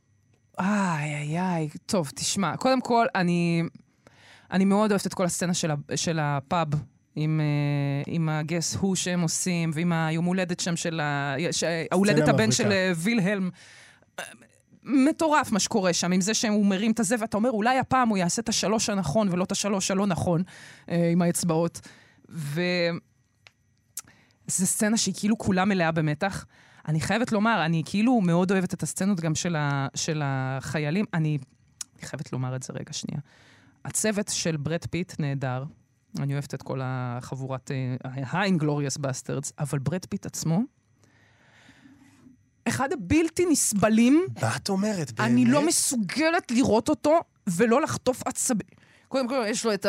איי. טוב, תשמע. קודם כל, אני מאוד אוהבת את כל הסצנה של הפאב, עם הגס הוא שהם עושים, ועם היום הולדת שם של ההולדת הבן של וילהלם. מטורף מה שקורה שם, עם זה שהוא מרים את זה, ואתה אומר, אולי הפעם הוא יעשה את השלוש הנכון, ולא את השלוש הלא נכון, עם האצבעות. וזו סצנה שהיא כאילו כולה מלאה במתח. אני חייבת לומר, אני כאילו מאוד אוהבת את הסצנות גם של החיילים. אני חייבת לומר את זה רגע שנייה. הצוות של ברד פיט נהדר. אני אוהבת את כל החבורת ה-Inglourious Basterds, אבל ברד פיט עצמו, אחד הבלתי נסבלים. מה את אומרת? באמת? אני לא מסוגלת לראות אותו ולא לחטוף עצבים. קודם כל, יש לו את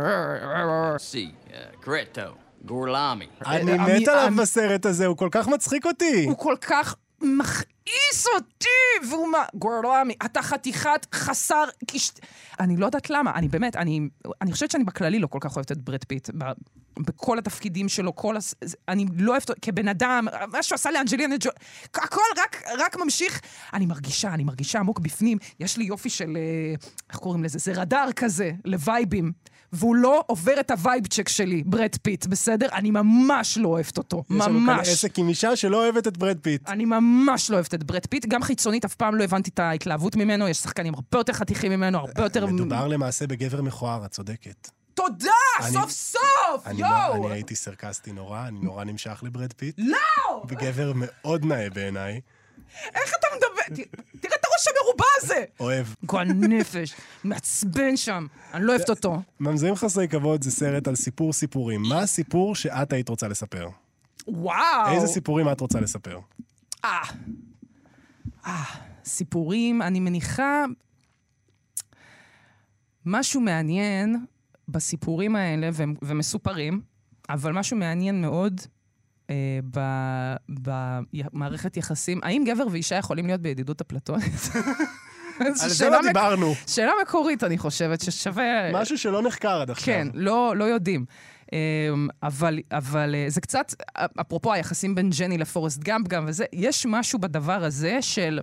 קרטו, גורלמי. אני מת עליו בסרט הזה, הוא כל כך מצחיק אותי. הוא כל כך מכעיס אותי, והוא גורלמי, אתה חתיכת חסר אני לא יודעת למה, אני חושבת שאני בכללי לא כל כך אוהבת את ברד פיט, בכל התפקידים שלו, אני לא אוהבת כבן אדם, מה שהוא עשה לאנג'לינה ג'ולי, הכל רק ממשיך, אני מרגישה עמוק בפנים, יש לי יופי של, איך קוראים לזה, זה רדאר כזה, לווייבים, והוא לא עובר את הווייב צ'ק שלי, ברד פיט, בסדר? אני ממש לא אוהבת אותו, ממש. יש לנו כאן עסק עם אישה שלא אוהבת את ברד פיט. אני ממש לא אוהבת את ברד פיט, גם חיצונית, אף פעם לא הבנתי את ההתלהבות ממנו, יש שחקנים הרבה יותר חתיכים ממנו, הרבה יותר... מדובר למעשה בגבר מכוער, את צודקת. תודה! סוף סוף! יואו! אני הייתי סרקסטי נורא, אני נורא נמשך לברד פיט. לא! בגבר מאוד נאה בעיניי. איך אתה מדבר? תראה את הראש המרובע הזה! אוהב. גועל נפש, מעצבן שם, אני לא אוהבת אותו. ממזרים חסרי כבוד זה סרט על סיפורים. מה הסיפור שאת היית רוצה לספר? וואו! איזה סיפורים את רוצה לספר? סיפורים, אני מניחה... משהו מעניין בסיפורים האלה, ומסופרים, אבל משהו מעניין מאוד במערכת יחסים. האם גבר ואישה יכולים להיות בידידות אפלטונית? על זה לא דיברנו. שאלה מקורית, אני חושבת, ששווה... משהו שלא נחקר עד עכשיו. כן, לא יודעים. אבל זה קצת, אפרופו היחסים בין ג'ני לפורסט גאמפ גם, וזה, יש משהו בדבר הזה של...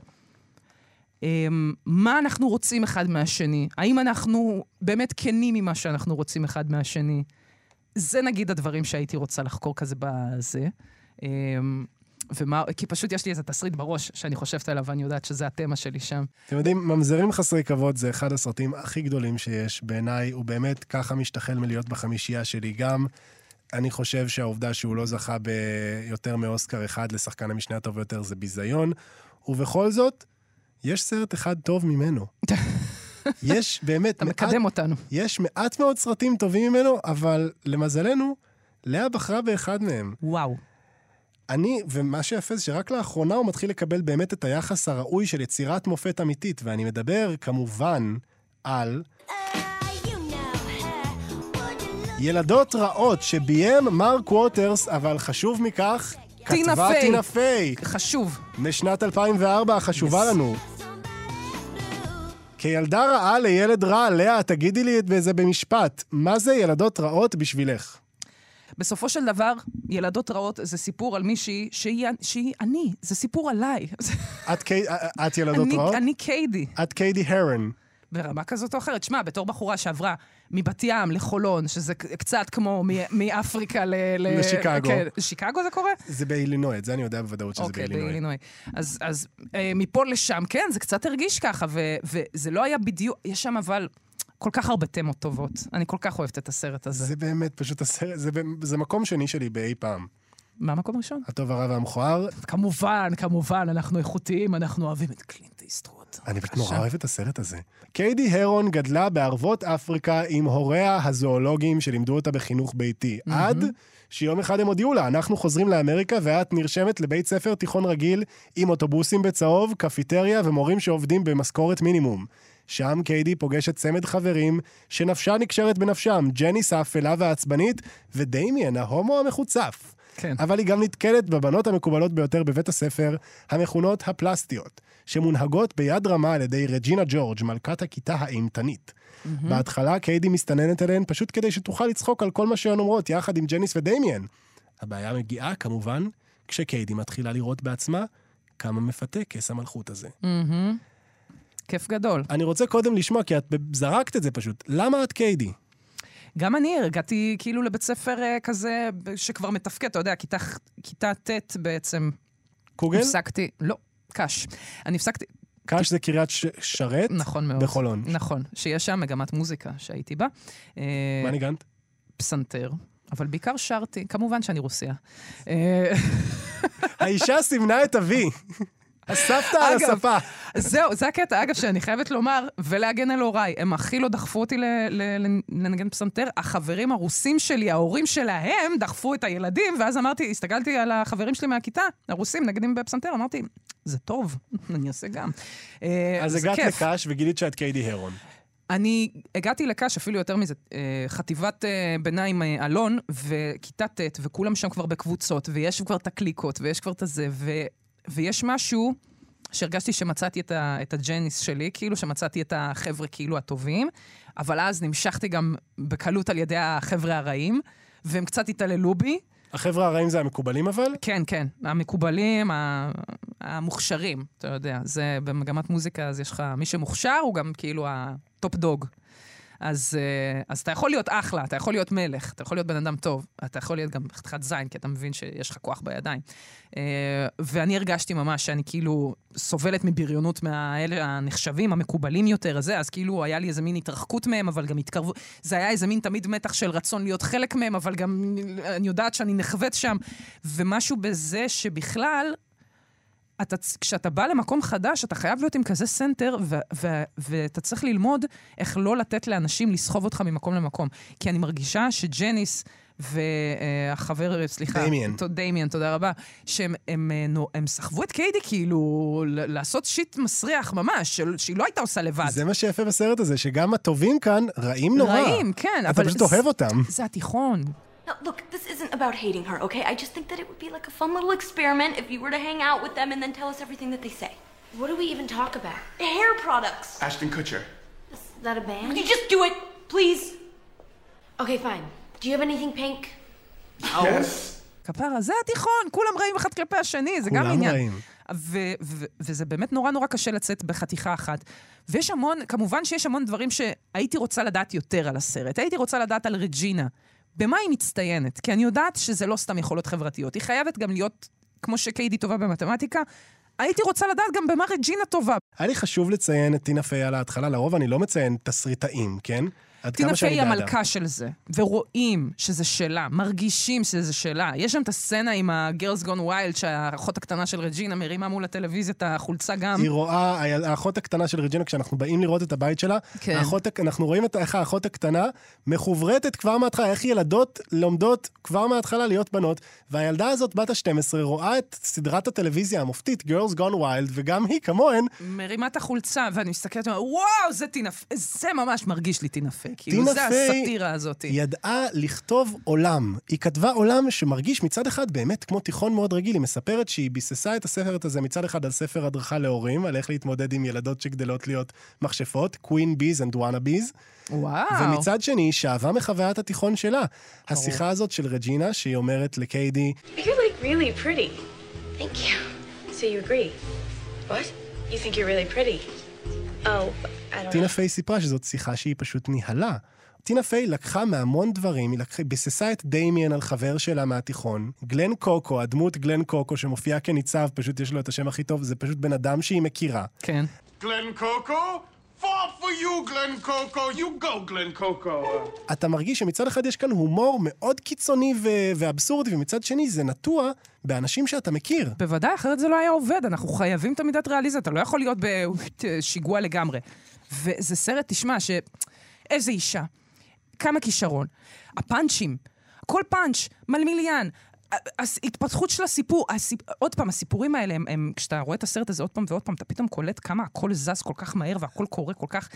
מה אנחנו רוצים אחד מהשני? האם אנחנו באמת כנים ממה שאנחנו רוצים אחד מהשני? זה נגיד הדברים שהייתי רוצה לחקור כזה בזה. כי פשוט יש לי איזה תסריט בראש שאני חושבת עליו, ואני יודעת שזה התמה שלי שם. אתם יודעים, ממזרים חסרי כבוד זה אחד הסרטים הכי גדולים שיש בעיניי, הוא באמת ככה משתחל מלהיות בחמישייה שלי גם. אני חושב שהעובדה שהוא לא זכה ביותר מאוסקר אחד לשחקן המשנה הטוב יותר זה ביזיון, ובכל זאת, יש סרט אחד טוב ממנו. יש באמת... אתה מקדם אותנו. יש מעט מאוד סרטים טובים ממנו, אבל למזלנו, לאה בחרה באחד מהם. וואו. ומה שיפה זה שרק לאחרונה הוא מתחיל לקבל באמת את היחס הראוי של יצירת מופת אמיתית, ואני מדבר כמובן על... ילדות רעות שביים מרק ווטרס, אבל חשוב מכך, כתבה טינה פיי. חשוב. משנת 2004, חשובה לנו. כילדה רעה לילד רע, לאה, תגידי לי את זה במשפט. מה זה ילדות רעות בשבילך? בסופו של דבר, ילדות רעות זה סיפור על מישהי שהיא אני, זה סיפור עליי. את ילדות רעות? אני קיידי. את קיידי הרן. ברמה כזאת או אחרת. שמע, בתור בחורה שעברה מבת ים לחולון, שזה קצת כמו מאפריקה לשיקגו. כן, שיקגו זה קורה? זה באילינוי, את זה אני יודע בוודאות שזה באילינוי. אוקיי, באילינוי. אז מפה לשם, כן, זה קצת הרגיש ככה, וזה לא היה בדיוק, יש שם אבל... כל כך הרבה תמות טובות. אני כל כך אוהבת את הסרט הזה. זה באמת פשוט הסרט, זה מקום שני שלי באי פעם. מה המקום ראשון? הטוב, הרע והמכוער. כמובן, אנחנו איכותיים, אנחנו אוהבים את קלינט איסטווד. אני פשוט נורא אוהב את הסרט הזה. קיידי הרון גדלה בערבות אפריקה עם הוריה הזואולוגיים שלימדו אותה בחינוך ביתי. עד שיום אחד הם הודיעו לה, אנחנו חוזרים לאמריקה ואת נרשמת לבית ספר תיכון רגיל עם אוטובוסים בצהוב, קפיטריה ומורים שעובדים במשכורת מינימום. שם קיידי פוגשת צמד חברים שנפשה נקשרת בנפשם, ג'ניס האפלה והעצבנית ודיימיאן ההומו המחוצף. כן. אבל היא גם נתקלת בבנות המקובלות ביותר בבית הספר, המכונות הפלסטיות, שמונהגות ביד רמה על ידי רג'ינה ג'ורג', מלכת הכיתה האימתנית. בהתחלה קיידי מסתננת אליהן פשוט כדי שתוכל לצחוק על כל מה שהן אומרות, יחד עם ג'ניס ודיימיאן. הבעיה מגיעה כמובן כשקיידי מתחילה לראות בעצמה כמה מפתה כס המלכות הזה. כיף גדול. אני רוצה קודם לשמוע, כי את זרקת את זה פשוט. למה את קיידי? גם אני הרגעתי כאילו לבית ספר כזה שכבר מתפקד, אתה יודע, כיתה ט' בעצם. קוגל? הפסקתי, לא, קש. אני הפסקתי... קש זה קריית שרת? נכון מאוד. בחולון. נכון, שיש שם מגמת מוזיקה שהייתי בה. מה ניגנת? פסנתר. אבל בעיקר שרתי, כמובן שאני רוסיה. האישה סימנה את אבי. הסבתא על הספה. זהו, זה הקטע, אגב, שאני חייבת לומר, ולהגן על הוריי, הם הכי לא דחפו אותי לנגן פסנתר, החברים הרוסים שלי, ההורים שלהם, דחפו את הילדים, ואז הסתכלתי על החברים שלי מהכיתה, הרוסים, נגנים בפסנתר, אמרתי, זה טוב, אני אעשה גם. אז הגעת לקש וגילית שאת קיידי הרון. אני הגעתי לקש, אפילו יותר מזה, חטיבת ביניים אלון, וכיתה ט', וכולם שם כבר בקבוצות, ויש כבר את הקליקות, ויש כבר את זה, ויש משהו שהרגשתי שמצאתי את הג'ניס שלי, כאילו שמצאתי את החבר'ה כאילו הטובים, אבל אז נמשכתי גם בקלות על ידי החבר'ה הרעים, והם קצת התעללו בי. החבר'ה הרעים זה המקובלים אבל? כן, כן. המקובלים, המוכשרים, אתה יודע. זה במגמת מוזיקה, אז יש לך מי שמוכשר, הוא גם כאילו הטופ דוג. אז אתה יכול להיות אחלה, אתה יכול להיות מלך, אתה יכול להיות בן אדם טוב, אתה יכול להיות גם חתיכת זין, כי אתה מבין שיש לך כוח בידיים. ואני הרגשתי ממש שאני כאילו סובלת מבריונות מהאלה הנחשבים, המקובלים יותר, אז כאילו היה לי איזה מין התרחקות מהם, אבל גם התקרבו, זה היה איזה מין תמיד מתח של רצון להיות חלק מהם, אבל גם אני יודעת שאני נחוות שם, ומשהו בזה שבכלל, כשאתה בא למקום חדש, אתה חייב להיות עם כזה סנטר, ואתה צריך ללמוד איך לא לתת לאנשים לסחוב אותך ממקום למקום. כי אני מרגישה שג'ניס והחבר, סליחה, דיימיאן, תודה רבה, שהם סחבו את קיידי כאילו לעשות שיט מסריח ממש, שהיא לא הייתה עושה לבד. זה מה שיפה בסרט הזה, שגם הטובים כאן רעים נורא. רעים, כן. אתה פשוט אוהב אותם. זה התיכון. No, look, this isn't about hating her, okay? I just think that it would be like a fun little experiment if you were to hang out with them and then tell us everything that they say. What do we even talk about? Hair products. Ashton Kutcher. Is that a band? Would you just do it, please? Okay, fine. Do you have anything pink? Yes. כפרה, זה התיכון, כולם רעים אחד כלפי השני, זה גם עניין. וזה באמת נורא נורא קשה לצאת בחתיכה אחת. ויש המון, כמובן שיש המון דברים שהייתי רוצה לדעת יותר על הסרט. הייתי רוצה לדעת על רג'ינה. במה היא מצטיינת? כי אני יודעת שזה לא סתם יכולות חברתיות. היא חייבת גם להיות כמו שקיידי טובה במתמטיקה, הייתי רוצה לדעת גם במה רג'ינה טובה. היה לי חשוב לציין את טינה פיי על ההתחלה, לרוב אני לא מציין תסריטאים, כן? טינה פיי היא המלכה של זה, ורואים שזה שלה, מרגישים שזה שלה. יש שם את הסצנה עם ה-Girls Gone Wild, שהאחות הקטנה של רג'ינה מרימה מול הטלוויזיה את החולצה גם. היא רואה, האחות הקטנה של רג'ינה, כשאנחנו באים לראות את הבית שלה, כן. אנחנו רואים איך האחות הקטנה מחוברתת כבר מההתחלה, איך ילדות לומדות כבר מההתחלה להיות בנות, והילדה הזאת, בת ה-12, רואה את סדרת הטלוויזיה המופתית, Girls Gone Wild, וגם היא, כמוהן, מרימה את החולצה, ואני מסתכלת, וואו, זה ממש מרגיש לי טינה פיי. כאילו זה הסאטירה הזאת. היא ידעה לכתוב עולם. היא כתבה עולם שמרגיש מצד אחד באמת כמו תיכון מאוד רגיל. היא מספרת שהיא ביססה את הספר הזה מצד אחד על ספר הדרכה להורים, על איך להתמודד עם ילדות שגדלות להיות מכשפות, Queen Bees and Wannabees. וואו. ומצד שני, היא שאבה מחוויית התיכון שלה. השיחה הזאת של רג'ינה, שהיא אומרת לקיידי, You're like really pretty. Thank you. So you agree? What? You think you're really pretty? Oh, I don't know. טינה פיי סיפרה שזאת שיחה שהיא פשוט ניהלה. טינה פיי לקחה מהמון דברים, היא ביססה את דיימיאן על חבר שלה מהתיכון. גלן קוקו, הדמות גלן קוקו שמופיע כניצב, פשוט יש לו את השם הכי טוב, זה פשוט בן אדם שהיא מכירה. כן. Glen Coco? Fall for you, Glen Coco. You go, Glen Coco. אתה מרגיש שמצד אחד יש כאן הומור מאוד קיצוני ואבסורדי, ומצד שני זה נטוע באנשים שאתה מכיר. בוודאי, אחרת זה לא היה עובד. אנחנו חייבים את המידת ריאליזם, אתה לא יכול להיות בשיגוע לגמרי. וזה סרט, תשמע, איזה אישה, כמה כישרון, הפאנצ'ים, כל פאנץ', מלמיליאן, ההתפתחות של הסיפור, עוד פעם, הסיפורים האלה, הם, כשאתה רואה את הסרט הזה עוד פעם ועוד פעם, אתה פתאום קולט כמה הכל זז כל כך מהר והכל קורה כל כך...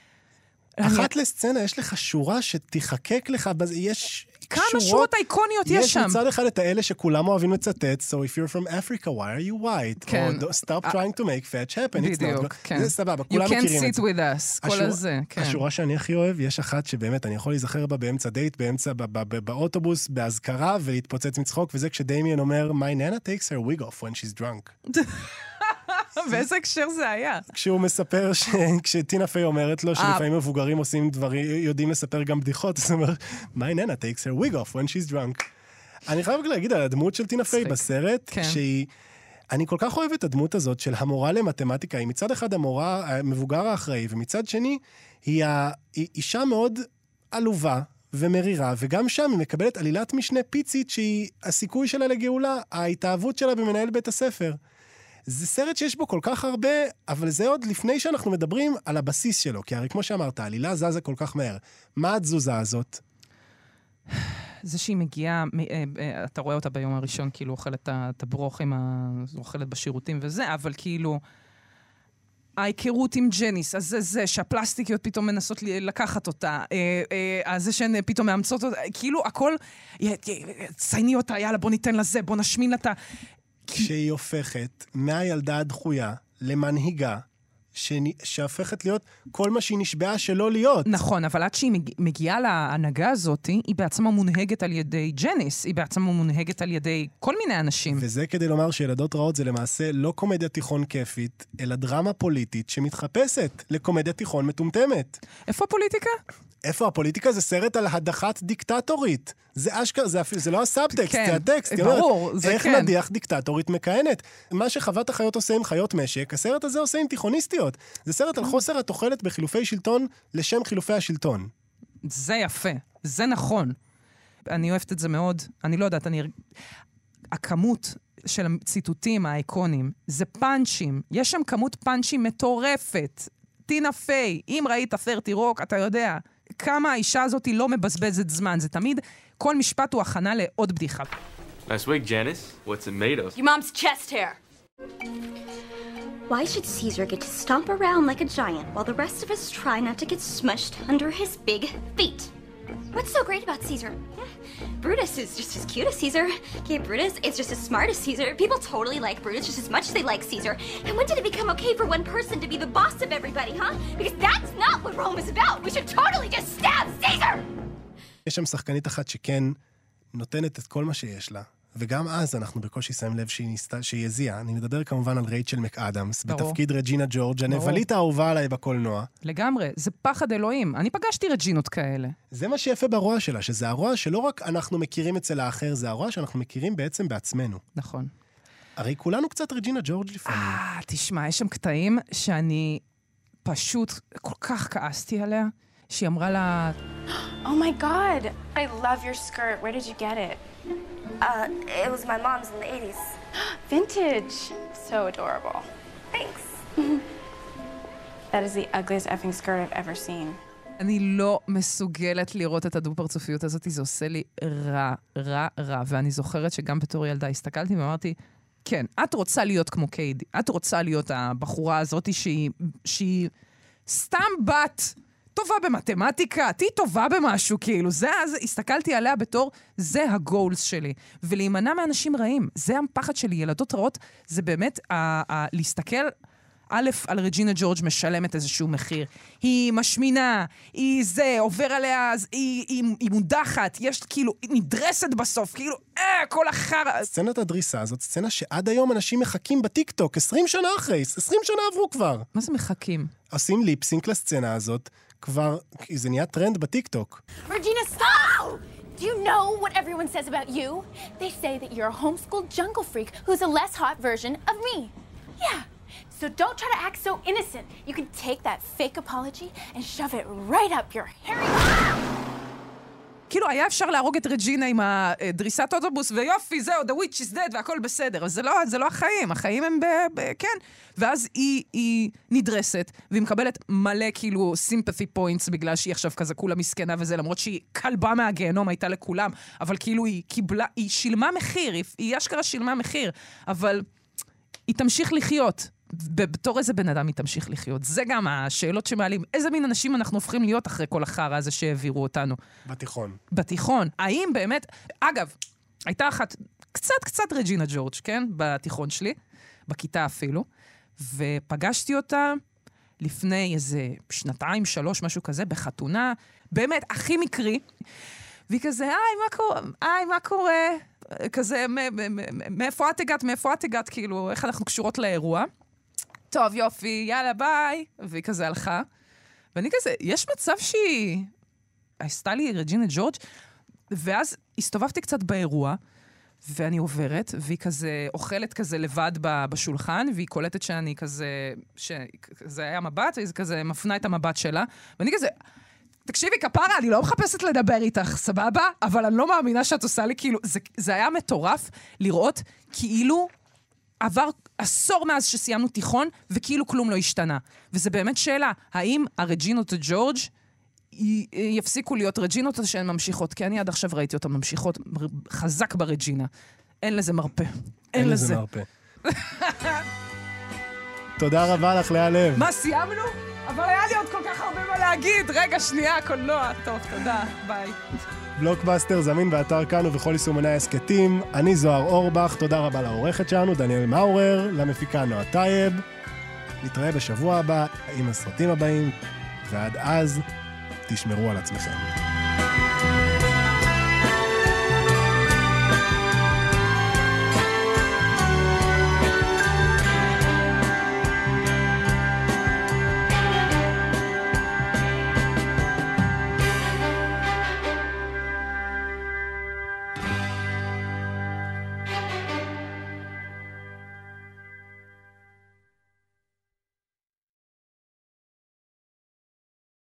אחת לסצנה, יש לך שורה שתחקק לך, יש כמה שורות אייקוניות יש שם. יש מצד אחד את האלה שכולם אוהבים לצטט, so if you're from Africa, why are you white? כן. או stop trying to make fetch happen. בדיוק, כן. זה סבבה, כולם מכירים את זה. You can't sit with us, כל הזה, כן. השורה שאני הכי אוהב, יש אחת שבאמת, אני יכול להיזכר בה באמצע דייט, באוטובוס, בהזכרה, ולהתפוצץ מצחוק, וזה כשדיימיאן אומר, my nana takes her wig off when she's drunk. ואיזה הקשר זה היה? כשהוא מספר, כשטינה פיי אומרת לו שלפעמים מבוגרים עושים דברים, יודעים לספר גם בדיחות, אז הוא אומר, my nana takes her wig off when she's drunk. אני חייב להגיד על הדמות של טינה פיי בסרט, שהיא, אני כל כך אוהב את הדמות הזאת של המורה למתמטיקה, היא מצד אחד המורה, המבוגר האחראי, ומצד שני, היא אישה מאוד עלובה ומרירה, וגם שם היא מקבלת עלילת משנה פיצית, שהיא הסיכוי שלה לגאולה, ההתאהבות שלה במנהל בית הספר. זה סרט שיש בו כל כך הרבה, אבל זה עוד לפני שאנחנו מדברים על הבסיס שלו, כי הרי כמו שאמרת, העלילה זזה כל כך מהר. מה התזוזה הזאת? זה שהיא מגיעה, אתה רואה אותה ביום הראשון, כאילו אוכלת את הברוכים, אוכלת בשירותים וזה, אבל כאילו, ההיכרות עם ג'ניס, אז זה שהפלסטיקיות פתאום מנסות לקחת אותה, אז זה שהן פתאום מאמצות אותה, כאילו הכל, צייני אותה, יאללה בוא ניתן לזה, בוא נשמין לתה, כשהיא הופכת מהילדה הדחויה למנהיגה, שהופכת להיות כל מה שהיא נשבעה שלא להיות. נכון, אבל עד שהיא מגיעה להנהגה הזאת, היא בעצמה מונהגת על ידי ג'ניס, היא בעצמה מונהגת על ידי כל מיני אנשים. וזה כדי לומר שילדות רעות זה למעשה לא קומדיה תיכון כיפית, אלא דרמה פוליטית שמתחפשת לקומדיה תיכון מטומטמת. איפה הפוליטיקה? איפה הפוליטיקה? זה סרט על הדחת דיקטטורית. זה אשכרה, זה לא הסאבטקסט, זה הטקסט. ברור, זה כן. איך נדיח דיקטטורית מכהנת? מה שחוות החיות עושה עם חיות משק, הסרט הזה עושה עם תיכוניסטיות. זה סרט על חוסר התוחלת בחילופי שלטון לשם חילופי השלטון. זה יפה, זה נכון. אני אוהבת את זה מאוד. אני לא יודעת, הכמות של הציטוטים האיקונים, זה פאנצ'ים. יש שם כמות פאנצ'ים מטורפת. טינה פיי, אם ראית פרטי רוק, אתה יודע כמה האישה הזאת לא מבזבזת זמן. זה תמיד, כל משפט הוא הכנה לעוד בדיחה. Nice wig, Janice. What's it made of? Your mom's chest hair. Why should Caesar get to stomp around like a giant while the rest of us try not to get smushed under his big feet? What's so great about Caesar? Brutus is just as cute as Caesar. Okay, Brutus is just as smart as Caesar. People totally like Brutus just as much as they like Caesar. And when did it become okay for one person to be the boss of everybody, huh? Because that's not what Rome is about. We should totally just stab Caesar! יש שם שחקנית אחת שכן נותנת את כל מה שיש לה. וגם אז אנחנו בקושי שמים לב שהיא הזיעה. אני מדבר כמובן על רייצ'ל מקאדמס, בתפקיד רג'ינה ג'ורג', הנבלית האהובה עליי בקולנוע. לגמרי, זה פחד אלוהים. אני פגשתי רג'ינות כאלה. זה מה שיפה ברוע שלה, שזה הרוע שלא רק אנחנו מכירים אצל האחר, זה הרוע שאנחנו מכירים בעצם בעצמנו. נכון. הרי כולנו קצת רג'ינה ג'ורג' לפעמים. תשמע, יש שם קטעים שאני פשוט כל כך כעסתי עליה, שהיא אמרה לה... Oh my god, I love your skirt. Where did you get it? It was my mom's in the 80s. Vintage. So adorable. Thanks. That is the ugliest effing skirt I've ever seen. אני לא מסוגלת לראות את הדו-פרצופיות הזאת, זה עושה לי רע, רע, רע. ואני זוכרת שגם בתור ילדה הסתכלתי ואמרתי, כן, את רוצה להיות כמו קיידי, את רוצה להיות הבחורה הזאת שהיא סתם בת טובה במתמטיקה, תהי טובה במשהו, כאילו, הסתכלתי עליה בתור, זה הגולס שלי. ולהימנע מאנשים רעים, זה הפחד שלי, ילדות רעות, זה באמת להסתכל... א', על רג'ינה ג'ורג' משלמת איזשהו מחיר. היא משמינה, היא עובר עליה, היא מודחת, יש כאילו, היא נדרסת בסוף, כאילו, כל החרא. סצנת הדריסה הזאת, סצנה שעד היום אנשים מחכים בטיקטוק, 20 שנה אחרי, 20 שנה עברו כבר. מה זה מחכים? עושים ליפסינק לסצנה הזאת, כבר, זה נהיה טרנד בטיקטוק. Regina, stop! Do you know what everyone says about you? They say that you're a homeschooled jungle freak who's a less hot version of me. Yeah. So don't try to act so innocent. You can take that fake apology and shove it right up your hairy... כאילו, היה אפשר להרוג את רג'ינה עם הדריסת אוטובוס, ויופי, זהו, the witch is dead, והכל בסדר. אז זה לא החיים. החיים הם כן. ואז היא נדרסת, והיא מקבלת מלא, כאילו, sympathy points, בגלל שהיא עכשיו כזה כולה מסכנה וזה, למרות שהיא כלבה מהגיהנום הייתה לכולם, אבל כאילו היא קיבלה, היא שילמה מחיר, היא אשכרה שילמה מחיר, אבל היא תמשיך לחיות. בתור איזה בן אדם היא תמשיך לחיות. זה גם השאלות שמעלים. איזה מין אנשים אנחנו הופכים להיות אחרי כל החרא הזה שהעבירו אותנו? בתיכון. האם באמת... אגב, הייתה אחת, קצת רג'ינה ג'ורג', כן? בתיכון שלי, בכיתה אפילו, ופגשתי אותה לפני איזה 2-3, משהו כזה, בחתונה, באמת, הכי מקרי, והיא כזה, מה קורה? כזה, מאיפה את הגעת? כאילו, איך אנחנו קשורות לאירוע? טוב, יופי, יאללה, ביי. והיא כזה הלכה. ואני כזה, יש מצב שהיא... עשתה לי רג'ינה ג'ורג', ואז הסתובבתי קצת באירוע, ואני עוברת, והיא כזה אוכלת כזה לבד בשולחן, והיא קולטת שאני כזה... שזה היה מבט, והיא כזה מפנה את המבט שלה, ואני כזה... תקשיבי, כפרה, אני לא מחפשת לדבר איתך, סבבה? אבל אני לא מאמינה שאת עושה לי, כאילו... זה היה מטורף לראות כאילו... עבר עשור מאז שסיימנו תיכון, וכאילו כלום לא השתנה. וזה באמת שאלה, האם הרג'ינות ג'ורג' יפסיקו להיות רג'ינות שהן ממשיכות? כי אני עד עכשיו ראיתי אותן ממשיכות חזק ברג'ינה. אין לזה מרפא. אין לזה מרפא. תודה רבה לך, לאה לב. מה, סיימנו? אבל היה לי עוד כל כך הרבה מה להגיד. רגע, שנייה, קולנוע. טוב, תודה. ביי. בלוקבאסטר זמין באתר כאן ובכל יישומני ההסכתים. אני זוהר אורבך, תודה רבה לעורכת שלנו, דניאל מאורר, למפיקה נועה טייב. נתראה בשבוע הבא עם הסרטים הבאים, ועד אז, תשמרו על עצמכם.